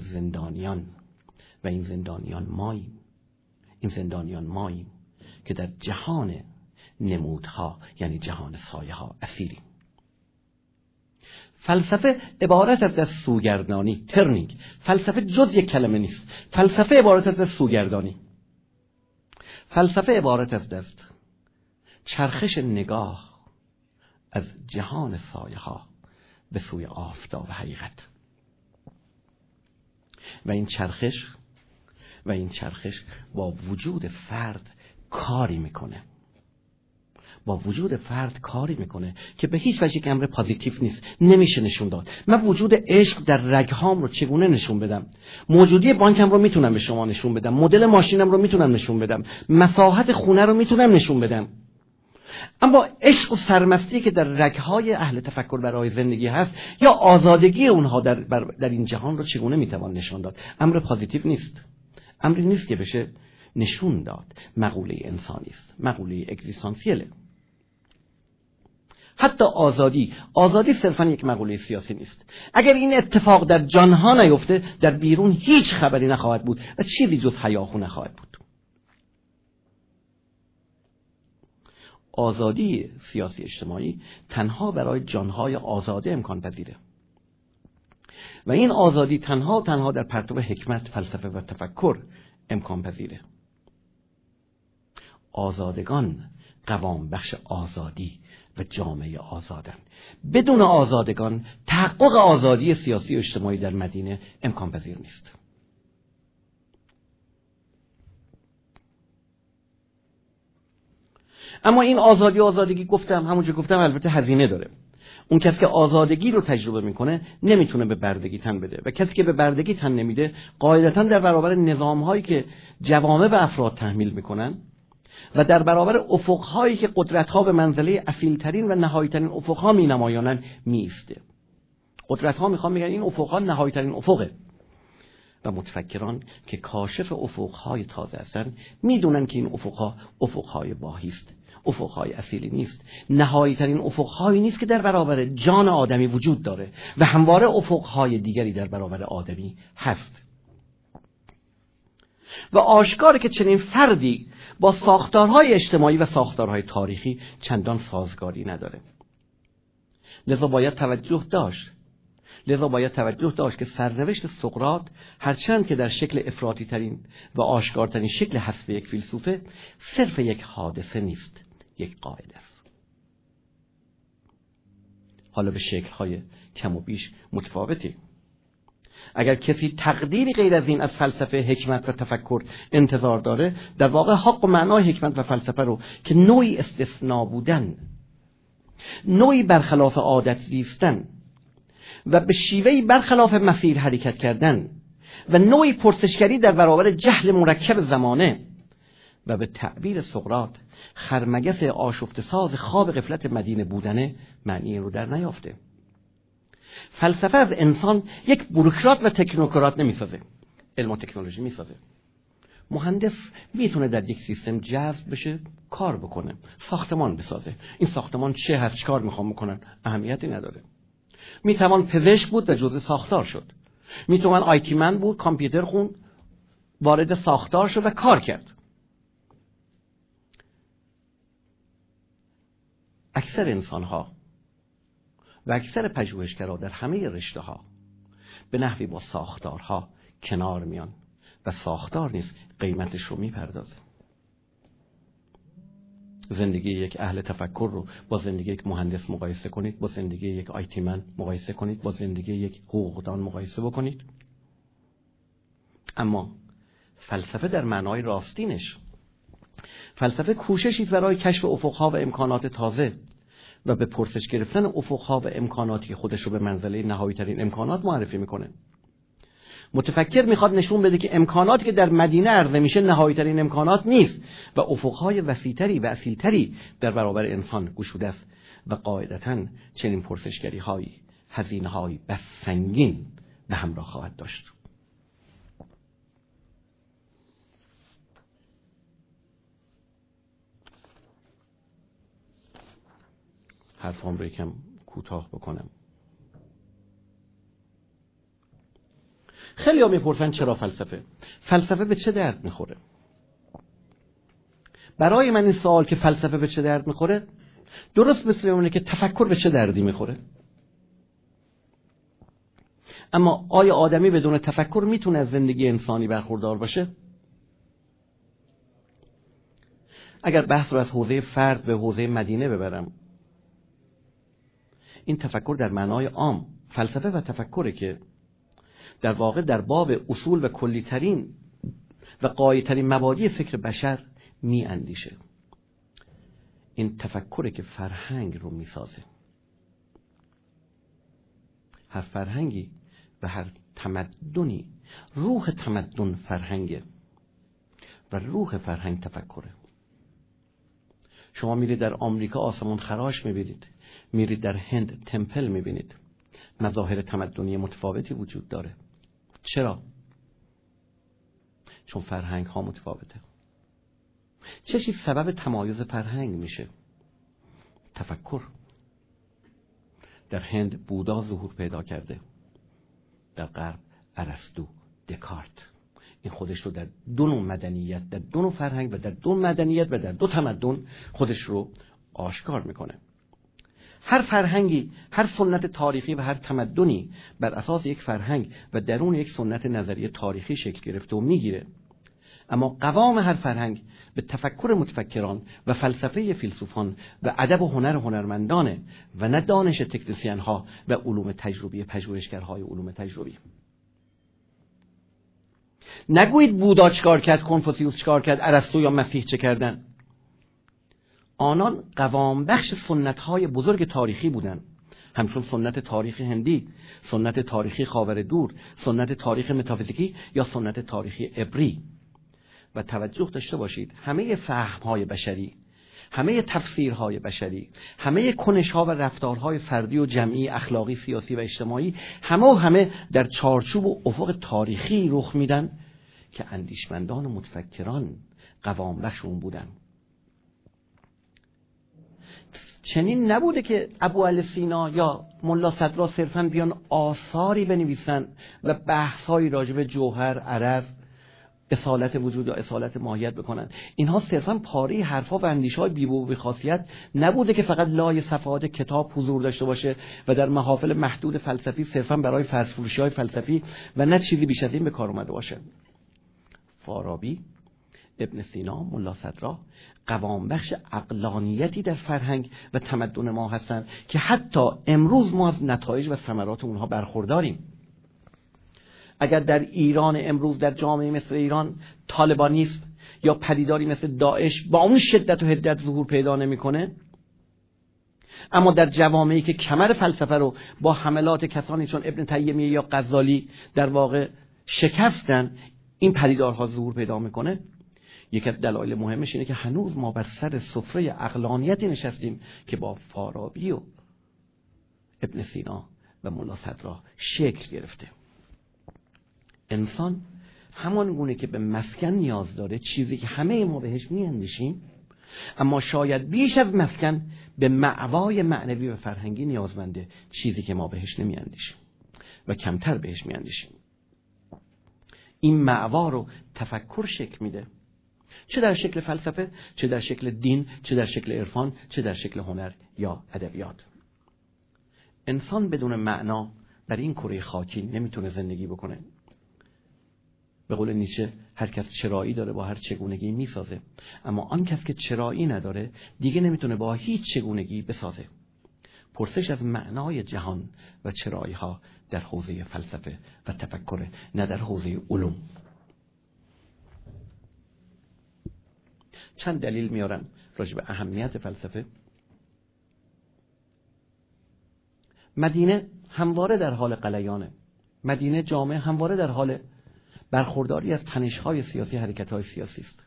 زندانیان ماییم که در جهان نمودها، یعنی جهان سایه ها اسیریم. فلسفه عبارت از سوگردانی، ترنینگ. فلسفه جز یک کلمه نیست. فلسفه عبارت از سوگردانی. فلسفه عبارت از چرخش نگاه از جهان سایه ها به سوی آفتاب حقیقت. و این چرخش با وجود فرد کاری میکنه. که به هیچ وجه امر پوزیتیو نیست، نمیشه نشون داد. من وجود عشق در رگهام رو چگونه نشون بدم؟ موجودی بانکم رو میتونم به شما نشون بدم، مدل ماشینم رو میتونم نشون بدم، مساحت خونه رو میتونم نشون بدم. اما عشق و سرمستی که در رگهای اهل تفکر برای زندگی هست یا آزادگی اونها در این جهان رو چگونه میتوان نشون داد؟ امر پوزیتیو نیست، امری نیست که بشه نشون داد. مقوله انسانی است، مقوله اگزیستانسیله. حتی آزادی صرفا یک مقوله سیاسی نیست. اگر این اتفاق در جانها نیفته، در بیرون هیچ خبری نخواهد بود و چیزی جز هیاهو نخواهد بود. آزادی سیاسی اجتماعی تنها برای جانهای آزاده امکان پذیره و این آزادی تنها در پرتو حکمت، فلسفه و تفکر امکان پذیره. آزادگان قوام بخش آزادی و جامعه آزادن. بدون آزادگان تحقق آزادی سیاسی و اجتماعی در مدینه امکان پذیر نیست. اما این آزادگی همونجور گفتم البته هزینه داره. اون کسی که آزادگی رو تجربه میکنه نمیتونه به بردگی تن بده و کسی که به بردگی تن نمیده قاعدتاً در برابر نظام‌هایی که جوامع به افراد تحمیل میکنن و در برابر افق‌هایی که قدرت‌ها به منزله اصیل‌ترین و نهایی‌ترین افق‌ها می‌نمایانند می‌ایسته. قدرت‌ها میخوان بگن این افق‌ها نهایی‌ترین افقه و متفکران که کاشف افق‌های تازه هستند میدونن که این افق‌های واهی است، افق‌های اصیلی نیست، نهایی‌ترین افق‌هایی نیست که در برابر جان آدمی وجود داره و همواره افق‌های دیگری در برابر آدمی هست. و آشکاره که چنین فردی با ساختارهای اجتماعی و ساختارهای تاریخی چندان سازگاری نداره. لذا باید توجه داشت که سرنوشت سقراط هرچند که در شکل افراطی ترین و آشکارترین شکل حذف یک فیلسوفه، صرف یک حادثه نیست، یک قاعده است. حالا به شکل‌های کم و بیش متفاوتی. اگر کسی تقدیری غیر از این از فلسفه، حکمت و تفکر انتظار داره، در واقع حق و معنای حکمت و فلسفه رو که نوعی استثناء بودن، نوعی برخلاف عادت زیستن و به شیوهی برخلاف مسیر حرکت کردن و نوعی پرسشگری در برابر جهل مرکب زمانه و به تعبیر سقراط خرمگس آشفته ساز خواب غفلت مدینه بودنه معنی رو در نیافته. فلسفه از انسان یک بوروکرات و تکنوکرات نمیسازه، علم و تکنولوژی میسازه. مهندس میتونه در یک سیستم جذب بشه، کار بکنه، ساختمان بسازه. این ساختمان چه هست، چه کار میخوام بکنن، اهمیتی نداره. میتوان پزشک بود و جزء ساختار شد. میتوان آیتی من بود، کامپیوتر خوند، وارد ساختار شد و کار کرد. اکثر انسان‌ها و اکثر پژوهشگرها در همه رشته‌ها به نحوی با ساختارها کنار میان و ساختار نیز قیمتش رو میپردازه. زندگی یک اهل تفکر رو با زندگی یک مهندس مقایسه کنید، با زندگی یک آیتی من مقایسه کنید، با زندگی یک حقوقدان مقایسه بکنید. اما فلسفه در معنای راستینش، فلسفه کوششی است برای کشف افق‌ها و امکانات تازه و به پرسش گرفتن افق‌ها و امکاناتی خودش رو به منزله نهایی‌ترین امکانات معرفی میکنه. متفکر میخواد نشون بده که امکاناتی که در مدینه عرضه میشه نهایی‌ترین امکانات نیست و افق‌های وسیع‌تری و اصیل‌تری در برابر انسان گشوده است و قاعدتاً چنین پرسشگری‌هایی هزینه‌های بس سنگین به همراه خواهد داشت. حرفام رو یکم کوتاه بکنم. خیلی ها میپرسن چرا فلسفه؟ فلسفه به چه درد میخوره؟ برای من این سوال که فلسفه به چه درد میخوره درست مثل اونه که تفکر به چه دردی میخوره. اما آیا آدمی بدون تفکر میتونه از زندگی انسانی برخوردار باشه؟ اگر بحث رو از حوزه فرد به حوزه مدینه ببرم، این تفکر در معنای عام فلسفه و تفکره که در واقع در باب اصول و کلی ترین و غایه ترین مبادی فکر بشر می اندیشه. این تفکره که فرهنگ رو می سازه. هر فرهنگی و هر تمدنی روح تمدن فرهنگه و روح فرهنگ تفکره. شما میرید در آمریکا آسمون خراش میبینید، میرید در هند تمپل میبینید، مظاهر تمدنی متفاوتی وجود داره. چرا؟ چون فرهنگ ها متفاوته. چه چیز سبب تمایز فرهنگ میشه؟ تفکر. در هند بودا ظهور پیدا کرده، در غرب ارسطو، دکارت. این خودش رو در دو نوع مدنیت، در دو نوع فرهنگ و در دو مدنیت و در دو تمدن خودش رو آشکار میکنه. هر فرهنگی، هر سنت تاریخی و هر تمدنی بر اساس یک فرهنگ و درون یک سنت نظری تاریخی شکل گرفته و میگیره. اما قوام هر فرهنگ به تفکر متفکران و فلسفه فیلسوفان و ادب و هنر هنرمندانه و نه دانش تکنسین ها و علوم تجربی پژوهشگرهای علوم تجربی. نگویید بودا چیکار کرد، کنفوسیوس چیکار کرد، ارسطو یا مسیح چه کردن. آنان قوام بخش سنت های بزرگ تاریخی بودند، همچون سنت تاریخی هندی، سنت تاریخی خاور دور، سنت تاریخ متافیزیکی یا سنت تاریخی عبری. و توجه داشته باشید همه فهم‌های بشری، همه تفسیرهای بشری، همه کنش‌ها و رفتارهای فردی و جمعی، اخلاقی، سیاسی و اجتماعی همه در چارچوب و افق تاریخی رخ میدن که اندیشمندان و متفکران قوام بخش اون بودن. چنین نبوده که ابوعلی سینا یا ملا صدرا صرفاً بیان آثاری بنویسن و بحث‌های راجع به جوهر، عرض، اصالت وجود یا اصالت ماهیت بکنن. اینها صرفاً پاره حرفا و اندیشه‌های بی‌بو و بی‌خاصیت نبوده که فقط لای صفحات کتاب حضور داشته باشه و در محافل محدود فلسفی صرفاً برای فروشی‌های فلسفی و نه چیزی بیش از این به کار اومده باشه. فارابی، ابن سینا، ملا صدرا قوام بخش عقلانیتی در فرهنگ و تمدن ما هستند که حتی امروز ما از نتایج و ثمرات اونها برخورداریم. اگر در ایران امروز، در جامعه مثل ایران، طالبانیسم یا پدیداری مثل داعش با اون شدت و حدت ظهور پیدا نمی‌کنه، اما در جوامعی که کمر فلسفه رو با حملات کسانی چون ابن تیمیه یا غزالی در واقع شکستن، این پدیدارها ظهور پیدا می‌کنه، یکی از دلایل مهمش اینه که هنوز ما بر سر سفره عقلانیتی نشستیم که با فارابی و ابن سینا و ملا صدرا شکل گرفته. انسان همان گونه که به مسکن نیاز داره، چیزی که همه ما بهش میاندیشیم، اما شاید بیش از مسکن به مأوای معنوی و فرهنگی نیازمنده، چیزی که ما بهش نمیاندیشیم و کمتر بهش میاندیشیم. این مأوا رو تفکر شکل میده، چه در شکل فلسفه، چه در شکل دین، چه در شکل عرفان، چه در شکل هنر یا ادبیات. انسان بدون معنا بر این کره خاکی نمیتونه زندگی بکنه. به قول نیچه هر کس چرایی داره با هر چگونگی میسازه، اما آن کس که چرایی نداره دیگه نمیتونه با هیچ چگونگی بسازه. پرسش از معنای جهان و چرایی ها در حوزه فلسفه و تفکر، نه در حوزه علوم. چند دلیل میارم راجع به اهمیت فلسفه. مدینه همواره در حال غلیانه. مدینه جامعه همواره در حال برخورداری از تنش‌های سیاسی، حرکت‌های سیاسی است.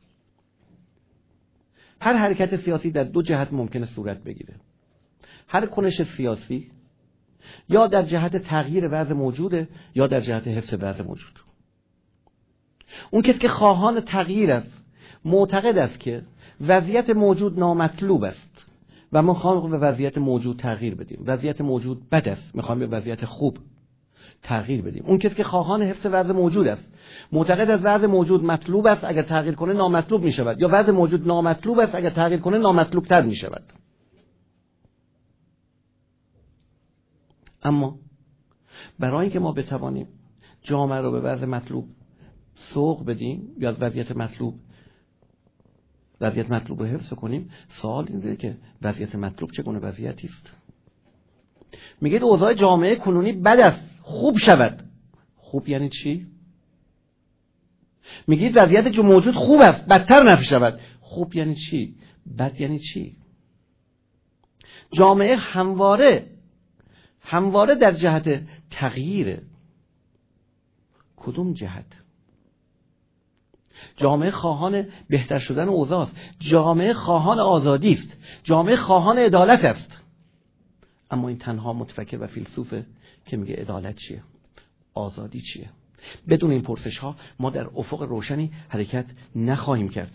هر حرکت سیاسی در دو جهت ممکنه صورت بگیره. هر کنش سیاسی یا در جهت تغییر وضع موجوده یا در جهت حفظ وضع موجود. اون کسی که خواهان تغییر است معتقد است که وضعیت موجود نامطلوب است و ما می‌خوایم به وضعیت موجود تغییر بدیم. وضعیت موجود بد است، می‌خوایم به وضعیت خوب تغییر بدیم. اون کسی که خواهان حفظ وضع موجود است معتقد است وضع موجود مطلوب است، اگر تغییر کنه نامطلوب می‌شود، یا وضع موجود نامطلوب است، اگر تغییر کنه نامطلوب‌تر می‌شود. اما برای اینکه ما بتوانیم جامعه رو به وضع مطلوب سوق بدیم یا از وضعیت مطلوب رو حفظ کنیم، سوال اینه که وضعیت مطلوب چگونه وضعیتی است؟ میگه اوضاع جامعه کنونی بد است، خوب شود. خوب یعنی چی؟ میگید وضعیت موجود خوب است، بدتر نشود. خوب یعنی چی؟ بد یعنی چی؟ جامعه همواره در جهت تغییره. کدوم جهت؟ جامعه خواهان بهتر شدن اوضاع است. جامعه خواهان آزادی است. جامعه خواهان عدالت است. اما این تنها متفکر و فیلسوفه که میگه عدالت چیه؟ آزادی چیه؟ بدون این پرسش ها ما در افق روشنی حرکت نخواهیم کرد.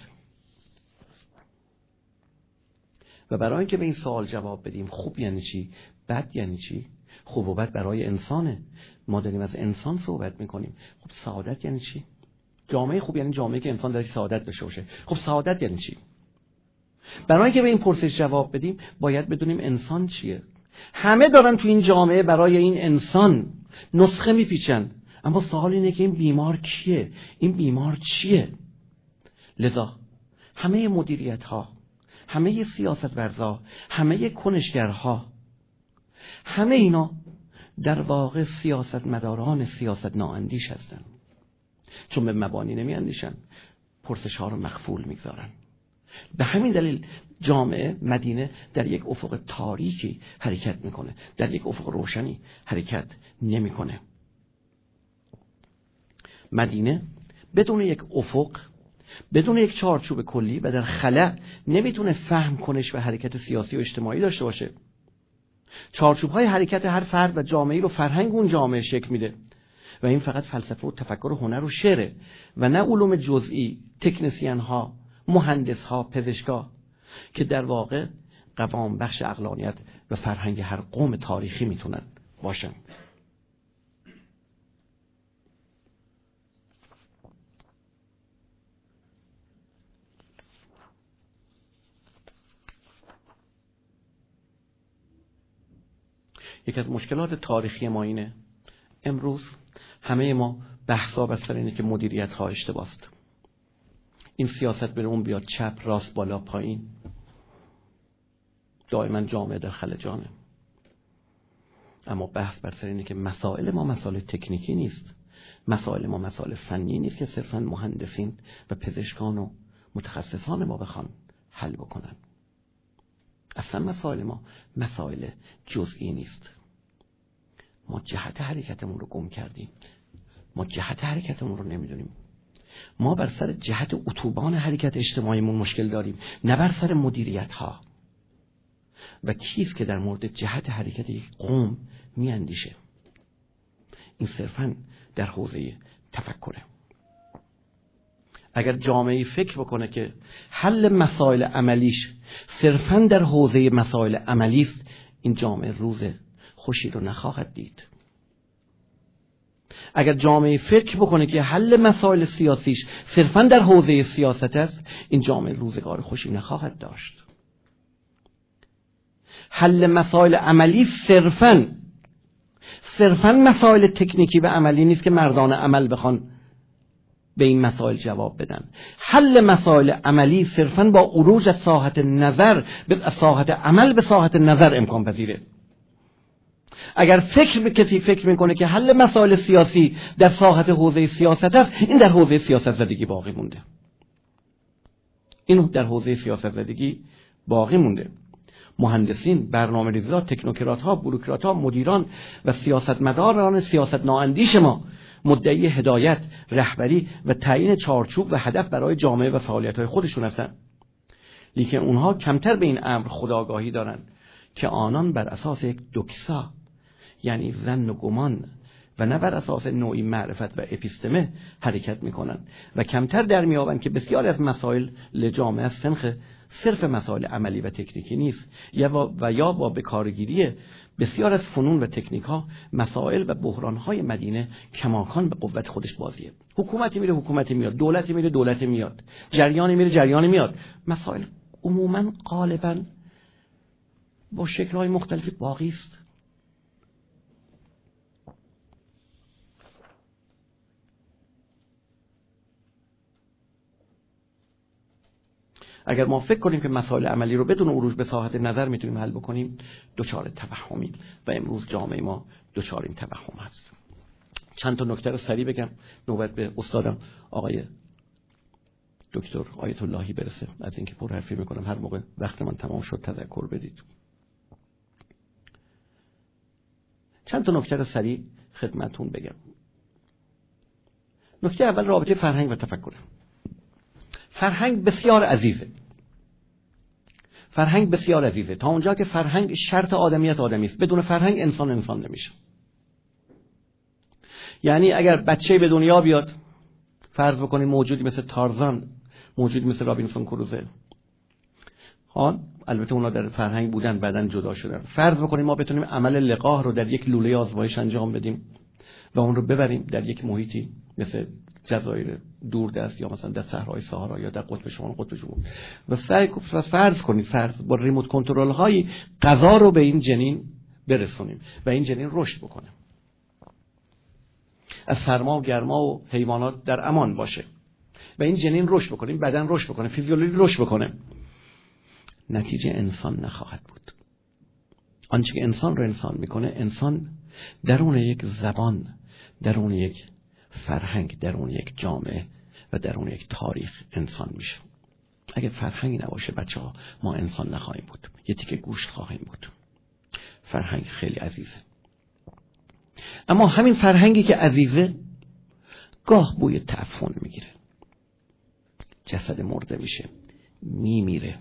و برای اینکه به این سوال جواب بدیم خوب یعنی چی؟ بد یعنی چی؟ خوب و بد برای انسانه. ما داریم از انسان صحبت میکنیم. خب سعادت یعنی چی؟ جامعه خوب یعنی جامعه که انسان درش سعادت داشته باشه. خب سعادت یعنی چی؟ برای اینکه به این پرسش جواب بدیم باید بدونیم انسان چیه. همه دارن تو این جامعه برای این انسان نسخه میپیچن، اما سوال اینه که این بیمار کیه؟ این بیمار چیه؟ لذا همه مدیریت ها، همه سیاستورزا، همه کنشگرها، همه اینا در واقع سیاستمداران سیاست نااندیش هستن، چون به مبانی نمی اندیشن، پرسش ها رو مخفول میگذارن. به همین دلیل جامعه مدینه در یک افق تاریکی حرکت میکنه، در یک افق روشنی حرکت نمیکنه. مدینه بدون یک افق، بدون یک چارچوب کلی و در خلا نمیتونه فهم کنش و حرکت سیاسی و اجتماعی داشته باشه. چارچوب‌های حرکت هر فرد و جامعه رو فرهنگ اون جامعه شکل میده و این فقط فلسفه و تفکر و هنر و شعره و نه علوم جزئی، تکنسین ها، مهندس ها، پزشکا که در واقع قوام بخش عقلانیت و فرهنگ هر قوم تاریخی میتونن باشن. یکی از مشکلات تاریخی ما اینه امروز همه ما بحثا بر سر اینه که مدیریت ها اشتباه است. این سیاست بره اون بیاد، چپ راست بالا پایین، دائما جامعه در خلجانه. اما بحث بر سر اینه که مسائل ما مسائل تکنیکی نیست، مسائل ما مسائل فنی نیست که صرفا مهندسین و پزشکان و متخصصان ما بخوان حل بکنن. اصلا مسائل ما مسائل جزئی نیست. ما جهت حرکتمون رو گم کردیم، ما جهت حرکتمون رو نمیدونیم. ما بر سر جهت اتوبان حرکت اجتماعیمون مشکل داریم، نه بر سر مدیریت ها. و کیست که در مورد جهت حرکت یک قوم میاندیشه؟ این صرفاً در حوزه تفکره. اگر جامعه فکر بکنه که حل مسائل عملیش صرفاً در حوزه مسائل عملی است، این جامعه روز خوشی رو نخواهد دید. اگر جامعه فکر بکنه که حل مسائل سیاسیش صرفاً در حوزه سیاست است، این جامعه روزگار خوشی نخواهد داشت. حل مسائل عملی صرفاً مسائل تکنیکی و عملی نیست که مردان عمل بخوان به این مسائل جواب بدن. حل مسائل عملی صرفاً با عروج از ساحت نظر به ساحت عمل به ساحت نظر امکان پذیره. اگر کسی فکر میکنه که حل مسائل سیاسی در ساحت حوزه سیاست است، این در حوزه سیاست زدگی باقی مونده. مهندسین، برنامه‌ریزا، تکنوکرات‌ها، بوروکرات‌ها، مدیران و سیاستمداران سیاست نااندیش ما مدعی هدایت، رهبری و تعیین چارچوب و هدف برای جامعه و فعالیت‌های خودشون هستند. لیکن اونها کمتر به این امر خودآگاهی دارن که آنان بر اساس یک دوکسا، یعنی ظن و گمان، و نه بر اساس نوعی معرفت و اپیستمه حرکت میکنن و کمتر در میابن که بسیار از مسائل جامعه از سنخ صرف مسائل عملی و تکنیکی نیست، یا با بکارگیری بسیار از فنون و تکنیک ها مسائل و بحران های مدینه کماکان به قوت خودش بازیه. حکومتی میره حکومتی میاد، دولتی میره دولتی میاد، جریانی میره جریانی میاد. مسائل عموما غالبا با شکل‌های مختلفی باقی است. اگر ما فکر کنیم که مسائل عملی رو بدون عروج به ساحت نظر میتونیم حل بکنیم، دچار توهمیم و امروز جامعه ما دچار این توهم هست. چند تا نکته رو سریع بگم، نوبت به استادم آقای دکتر آیت اللهی برسه. از اینکه پر حرفی میکنم، هر موقع وقت من تمام شد تذکر بدید. چند تا نکته رو سریع خدمتتون بگم. نکته اول رابطه فرهنگ و تفکره. فرهنگ بسیار عزیزه. تا اونجا که فرهنگ شرط آدمیت آدمی است. بدون فرهنگ انسان نمیشه. یعنی اگر بچه به دنیا بیاد، فرض بکنیم موجودی مثل تارزان، موجودی مثل رابینسون کروزه، البته اونا در فرهنگ بودن بعدن جدا شدن، فرض بکنیم ما بتونیم عمل لقاح رو در یک لوله آزمایش انجام بدیم و اون رو ببریم در یک محیطی مثل جزایر دوردست یا مثلا در صحرای ساهارا یا در قطب شمال قطب جنوب و فرض کنید با ریموت کنترل هایی غذا رو به این جنین برسونیم و این جنین رشد بکنه، از سرما و گرما و حیوانات در امان باشه و این جنین رشد بکنه، این بدن رشد بکنه، فیزیولوژی رشد بکنه، نتیجه انسان نخواهد بود. آنچه که انسان رو انسان میکنه، انسان درون یک زبان، درون یک فرهنگ، درون یک جامعه و درون یک تاریخ انسان میشه. اگه فرهنگی نباشه بچه‌ها، ما انسان نخواهیم بود، یه تیکه گوشت خواهیم بود. فرهنگ خیلی عزیزه، اما همین فرهنگی که عزیزه گاه بوی تعفن میگیره، جسد مرده میشه، میمیره.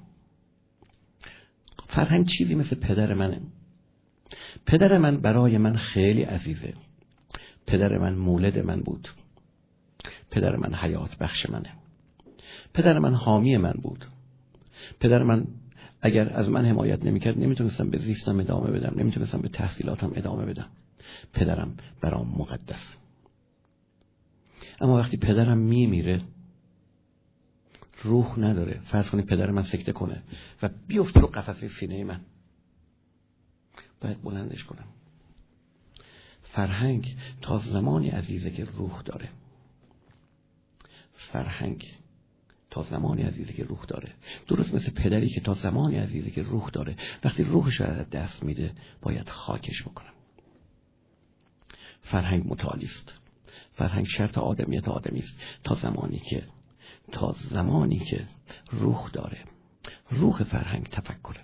فرهنگ چیزی مثل پدر منه. پدر من برای من خیلی عزیزه. پدر من مولد من بود. پدر من حیات بخش منه. پدر من حامی من بود. پدر من اگر از من حمایت نمیکرد نمیتونستم به زیستم ادامه بدم، نمیتونستم به تحصیلاتم ادامه بدم. پدرم برام مقدس. اما وقتی پدرم میمیره، روح نداره. فرض کنید پدر من سکته کنه و بیفته رو قفسه سینه من، باید بلندش کنم. فرهنگ تا زمانی عزیزه که روح داره. فرهنگ تا زمانی عزیزه که روح داره. درست مثل پدری که تا زمانی عزیزه که روح داره، وقتی روحش رو از دست میده باید خاکش بکنم. فرهنگ متعالی است. فرهنگ شرط آدمیت آدمی است تا زمانی که روح داره. روح فرهنگ تفکره.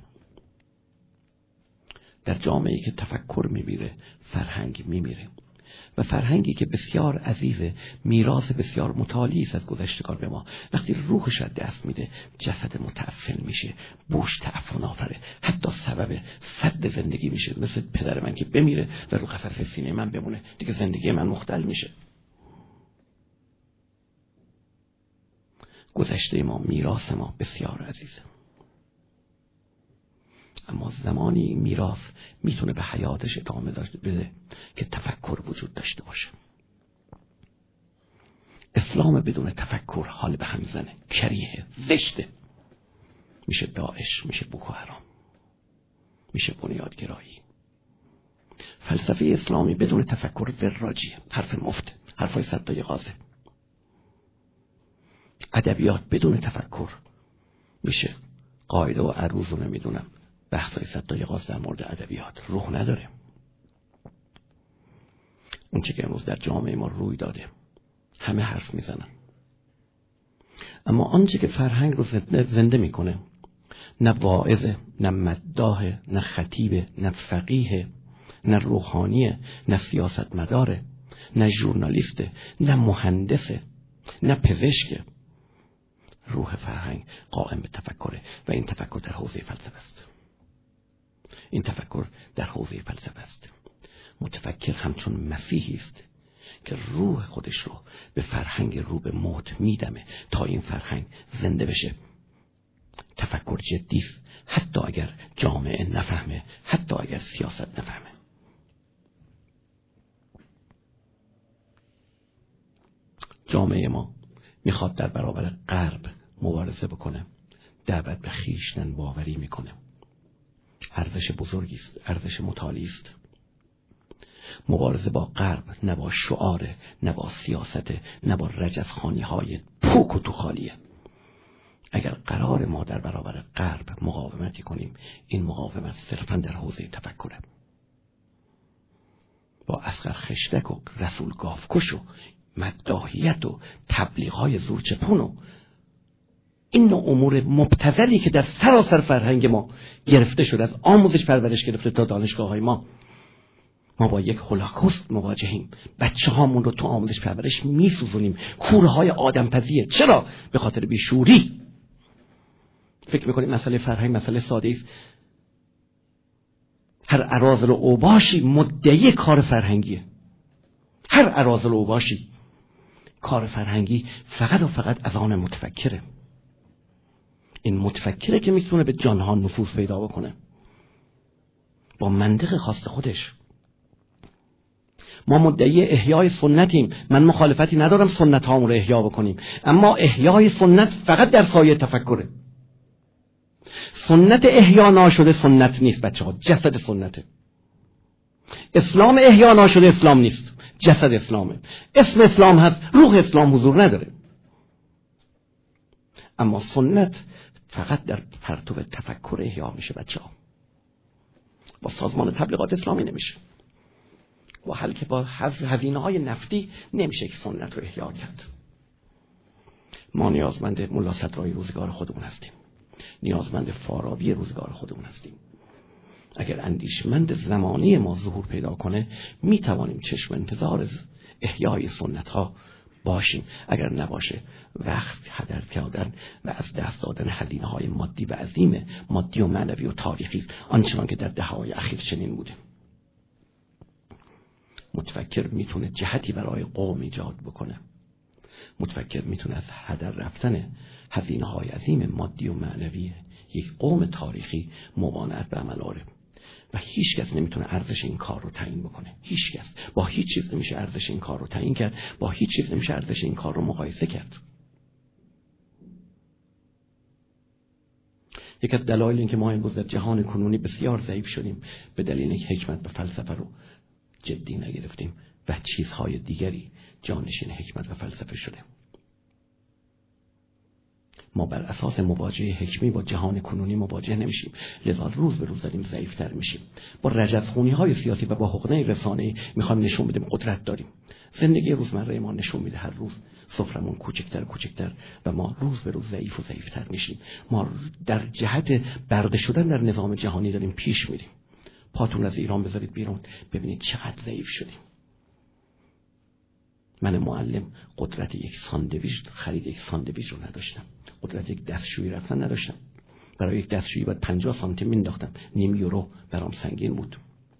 در جامعه‌ای که تفکر میمیره، فرهنگ میمیره. و فرهنگی که بسیار عزیزه، میراث بسیار متعالی است از گذشتگان به ما، وقتی روحش از دست میده، جسد متعفن میشه، بوش تعفن آفره، حتی سبب سد زندگی میشه. مثل پدر من که بمیره و رو قفسه سینه من بمونه، دیگه زندگی من مختل میشه. گذشته ما، میراث ما بسیار عزیزه، اما زمانی این میراث میتونه به حیاتش ادامه بده که تفکر وجود داشته باشه. اسلام بدون تفکر حال به هم زنه، کریه، زشته، میشه داعش، میشه بوکو حرام، میشه بنیادگرایی. فلسفه اسلامی بدون تفکر وراجیه، حرف مفته، حرفای صدای غازه. ادبیات بدون تفکر میشه قاعده و عروض رو نمیدونم بحثای صدای غاز در مورد ادبیات، روح نداره. اون چه که امروز در جامعه ما روی داده، همه حرف میزنن، اما آنچه که فرهنگ رو زنده میکنه نه واعظه، نه مداحه، نه خطیبه، نه فقیه، نه روحانیه، نه سیاستمداره، نه ژورنالیسته، نه مهندسه، نه پزشکه. روح فرهنگ قائم به تفکره و این تفکر در حوزه فلسفه است. این تفکر در حوزه فلسفه است. متفکر همچون مسیحی است که روح خودش رو به فرهنگ رو به موت میدمه تا این فرهنگ زنده بشه. تفکر جدی است، حتی اگر جامعه نفهمه، حتی اگر سیاست نفهمه. جامعه ما میخواد در برابر غرب مبارزه بکنه، دعوت به خویشتن باوری میکنه. ارزش بزرگی است، ارزش متعالی است. مبارزه با غرب نه با شعار، نه با سیاست، نه با رجزخوانی های پوک و توخالیه. اگر قرار ما در برابر غرب مقاومتی کنیم، این مقاومت صرفا در حوزه تفکره. با اصغر خشتک و رسول گاوکش و مداحیت و تبلیغ‌های زورچپون و این نوع امور مبتذلی که در سراسر فرهنگ ما گرفته شده، از آموزش پرورش گرفته تا دانشگاه‌های ما با یک هولوکاست مواجهیم. بچه هامون رو تو آموزش پرورش میسوزونیم. کورهای آدمپزیه. چرا؟ به خاطر بیشوری. فکر میکنیم مسئله فرهنگ مسئله ساده است. هر اراذل و اوباشی مدعی کار فرهنگیه. هر اراذل و اوباشی کار فرهنگی فقط و فقط از آن متفکره. این متفکره که میتونه به جانها نفوذ پیدا بکنه با منطق خاص خودش. ما مدعی احیای سنتیم. من مخالفتی ندارم سنت هامون رو احیا بکنیم، اما احیای سنت فقط در سایه تفکره. سنت احیا ناشده سنت نیست بچه ها، جسد سنته. اسلام احیا ناشده اسلام نیست، جسد اسلامه. اسم اسلام هست، روح اسلام حضور نداره. اما سنت فقط در پرتو تفکر احیا میشه بچه ها. با سازمان تبلیغات اسلامی نمیشه، با هزینه‌های نفتی نمیشه که سنت رو احیا کرد. ما نیازمند ملا صدرای روزگار خودمون هستیم، نیازمند فارابی روزگار خودمون هستیم. اگر اندیشمند زمانی ما ظهور پیدا کنه، میتوانیم چشم انتظار احیای سنت ها باشیم. اگر نباشه، وقت هدر کردن و از دست دادن هزینه‌های مادی و عظیم، مادی و معنوی و تاریخی است، آنچنان که در دهه‌های اخیر چنین بوده. متفکر میتونه جهتی برای قوم ایجاد بکنه. متفکر میتونه از هدر رفتن هزینه‌های عظیم مادی و معنوی یک قوم تاریخی ممانعت به عمل آوره و هیچ کس نمیتونه ارزش این کار رو تعیین بکنه. هیچ کس، با هیچ چیز نمیشه ارزش این کار رو تعیین کرد، با هیچ چیز نمیشه ارزش این کار رو مقایسه کرد. یک از دلایل این که ما امروز در جهان کنونی بسیار ضعیف شدیم به دلیل اینکه حکمت و فلسفه رو جدی نگرفتیم و چیزهای دیگری جانشین حکمت و فلسفه شده. ما بر اساس مواجهه حکمی با جهان کنونی مواجه نمیشیم، لذا روز به روز داریم ضعیفتر میشیم. با رجزخونی های سیاسی و با حقنه رسانه‌ای میخوایم نشون بدیم قدرت داریم. زندگی روزمره ما نشون میده هر روز سفرمون کوچکتر و ما روز به روز ضعیف و ضعیفتر میشیم. ما در جهت برده شدن در نظام جهانی داریم پیش میریم. پاتون از ایران بذارید بیرون، ببینید چقدر ضعیف شدیم. من معلم قدرت یک ساندویچ خرید یک ساندویچ رو نداشتم. قدرت یک دستشویی رفتن نداشتم. برای یک دستشویی باید 50 سانتی مینداختم. نیم یورو برام سنگین بود.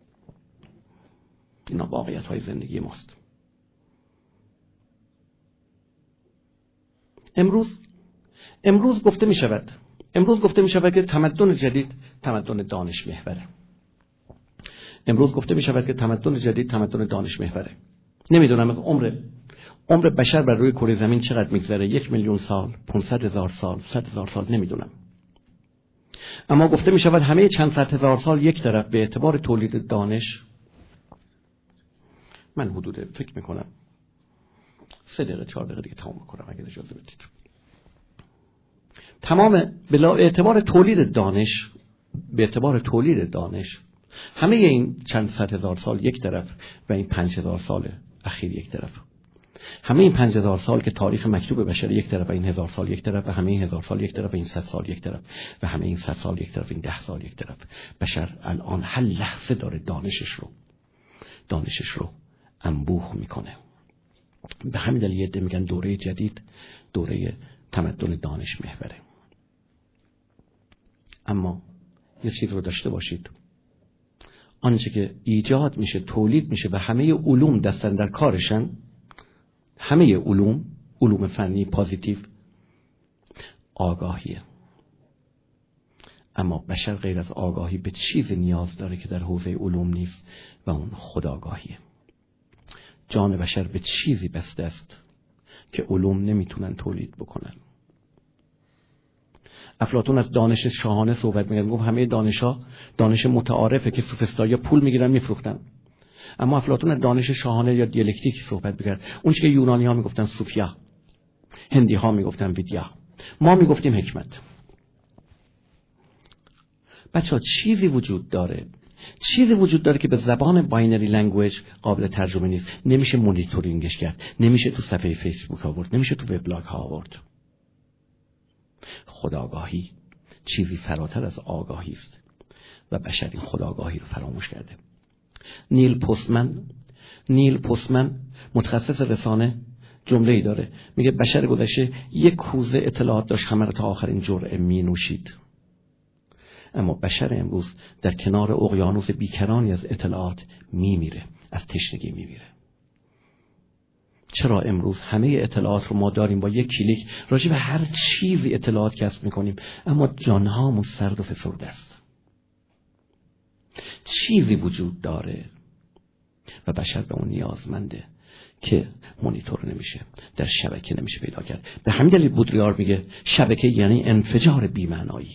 اینا واقعیت های زندگی ماست. امروز امروز گفته می شود که تمدن جدید تمدن دانش محوره. امروز گفته می شود که تمدن جدید تمدن دانش محوره. نمیدونم عمر بشر بر روی کره زمین چقدر میگذره، 1,000,000 سال، 500,000 سال، 100,000 سال، نمیدونم. اما گفته می شود همه چند صد هزار سال یک طرف به اعتبار تولید دانش، من حدود فکر میکنم 3 دقیقه 4 دقیقه دیگه تمام میکنم اگر اجازه بدید. تمام بلا اعتبار تولید دانش همه این چند صد هزار سال یک طرف و این 5,000 سال اخیر یک طرف، همه این 5,000 سال که تاریخ مکتوب بشر یک طرف و این 1,000 سال یک طرف و همه این 1,000 سال یک طرف و این 100 سال یک طرف و همه این 100 سال یک طرف، این 10 سال یک طرف. بشر الان هر لحظه داره دانشش رو انبوه میکنه. به همین دلیل میگن دوره جدید دوره تمدن دانش محوره. اما یه چیز رو داشته باشید، آنچه که ایجاد میشه، تولید میشه و همه علوم دستن در کارشن، همه علوم فنی پوزیتیو، آگاهیه. اما بشر غیر از آگاهی به چیزی نیاز داره که در حوزه علوم نیست و اون خودآگاهیه. جان بشر به چیزی بسته است که علوم نمیتونن تولید بکنن. افلاطون از دانش شاهانه صحبت می‌کرد، گفت همه دانش متعارفه که سوفسطایا پول میگیرن میفروختن. اما افلاطون از دانش شاهانه یا دیالکتیک صحبت می‌کرد، اون چیزی که یونانی‌ها میگفتن صوفیا، هندی‌ها میگفتن ویدیا، ما میگفتیم حکمت. بچه‌ها چیزی وجود داره که به زبان باینری لنگویج قابل ترجمه نیست، نمیشه مونیتورینگش کرد، نمیشه تو صفحه فیسبوک آورد، نمیشه تو وبلاگ ها آورد. خودآگاهی چیزی فراتر از آگاهی است و بشر این خودآگاهی رو فراموش کرده. نیل پوستمن متخصص رسانه جمله‌ای داره، میگه بشر گذشته یک کوزه اطلاعات داشت، همه رو تا آخرین جرعه می نوشید. اما بشر امروز در کنار اقیانوس بیکرانی از اطلاعات میمیره، از تشنگی میمیره. چرا امروز همه اطلاعات رو ما داریم، با یک کلیک راجع به هر چیزی اطلاعات کسب میکنیم، اما جانهامون سرد و فسرده است. چیزی وجود داره و بشر به اون نیازمنده که مونیتور نمیشه، در شبکه نمیشه پیدا کرد. به همین دلیل بودریار میگه شبکه یعنی انفجار بی‌معنایی.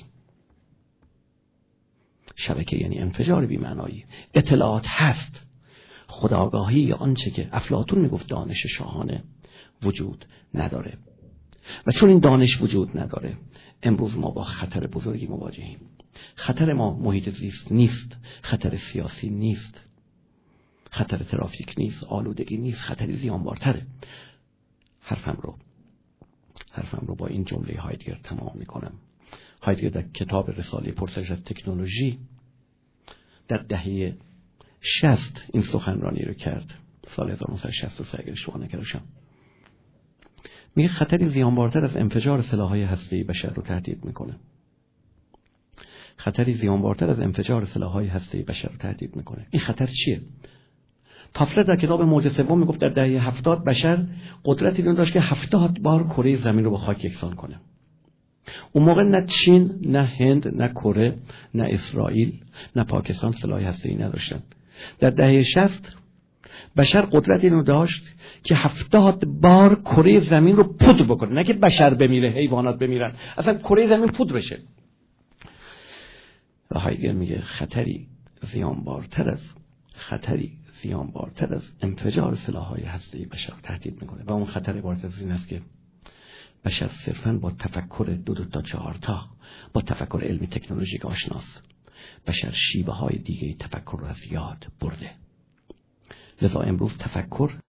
شبکه یعنی انفجار بی‌معنایی. اطلاعات هست، خودآگاهی یا آنچه که افلاطون میگفت دانش شاهانه وجود نداره. و چون این دانش وجود نداره، امروز ما با خطر بزرگی مواجهیم. خطر ما محیط زیست نیست، خطر سیاسی نیست، خطر ترافیک نیست، آلودگی نیست، خطری زیانبارتره. حرفم رو با این جمله هایدگر تمام میکنم. هایدگر در کتاب رساله پرسش از تکنولوژی در دهه 60 این سخنرانی رو کرد، سال 1963 اگر اشتباه نکردم. میگه خطری زیانبارتر از انفجار سلاح‌های هسته‌ای بشر رو تهدید میکنه. خطری زیانبارتر از انفجار سلاح‌های هسته‌ای بشر رو تهدید میکنه. این خطر چیه؟ تافلر در کتاب موج سوم میگفت در دهه 70 بشر قدرتی رو داشت که 70 بار کره زمین رو با خاک یکسان کنه. اون موقع نه چین، نه هند، نه کره، نه اسرائیل، نه پاکستان سلاح هسته‌ای نداشتن. در دهه 60 بشر قدرتی رو داشت که 70 بار کره زمین رو پودر بکنه. نه که بشر بمیره، حیوانات بمیرن، اصلا کره زمین پودر بشه. و هایدگر میگه خطری زیانبارتر از انفجار سلاح‌های هسته‌ای بشر تهدید میکنه. و اون خطر عبارت از این است که بشر صرفاً با تفکر 2 تا 4 تا با تفکر علمی تکنولوژیک آشناست. بشر شیوه‌های دیگه تفکر رو از یاد برده. لذا امروز تفکر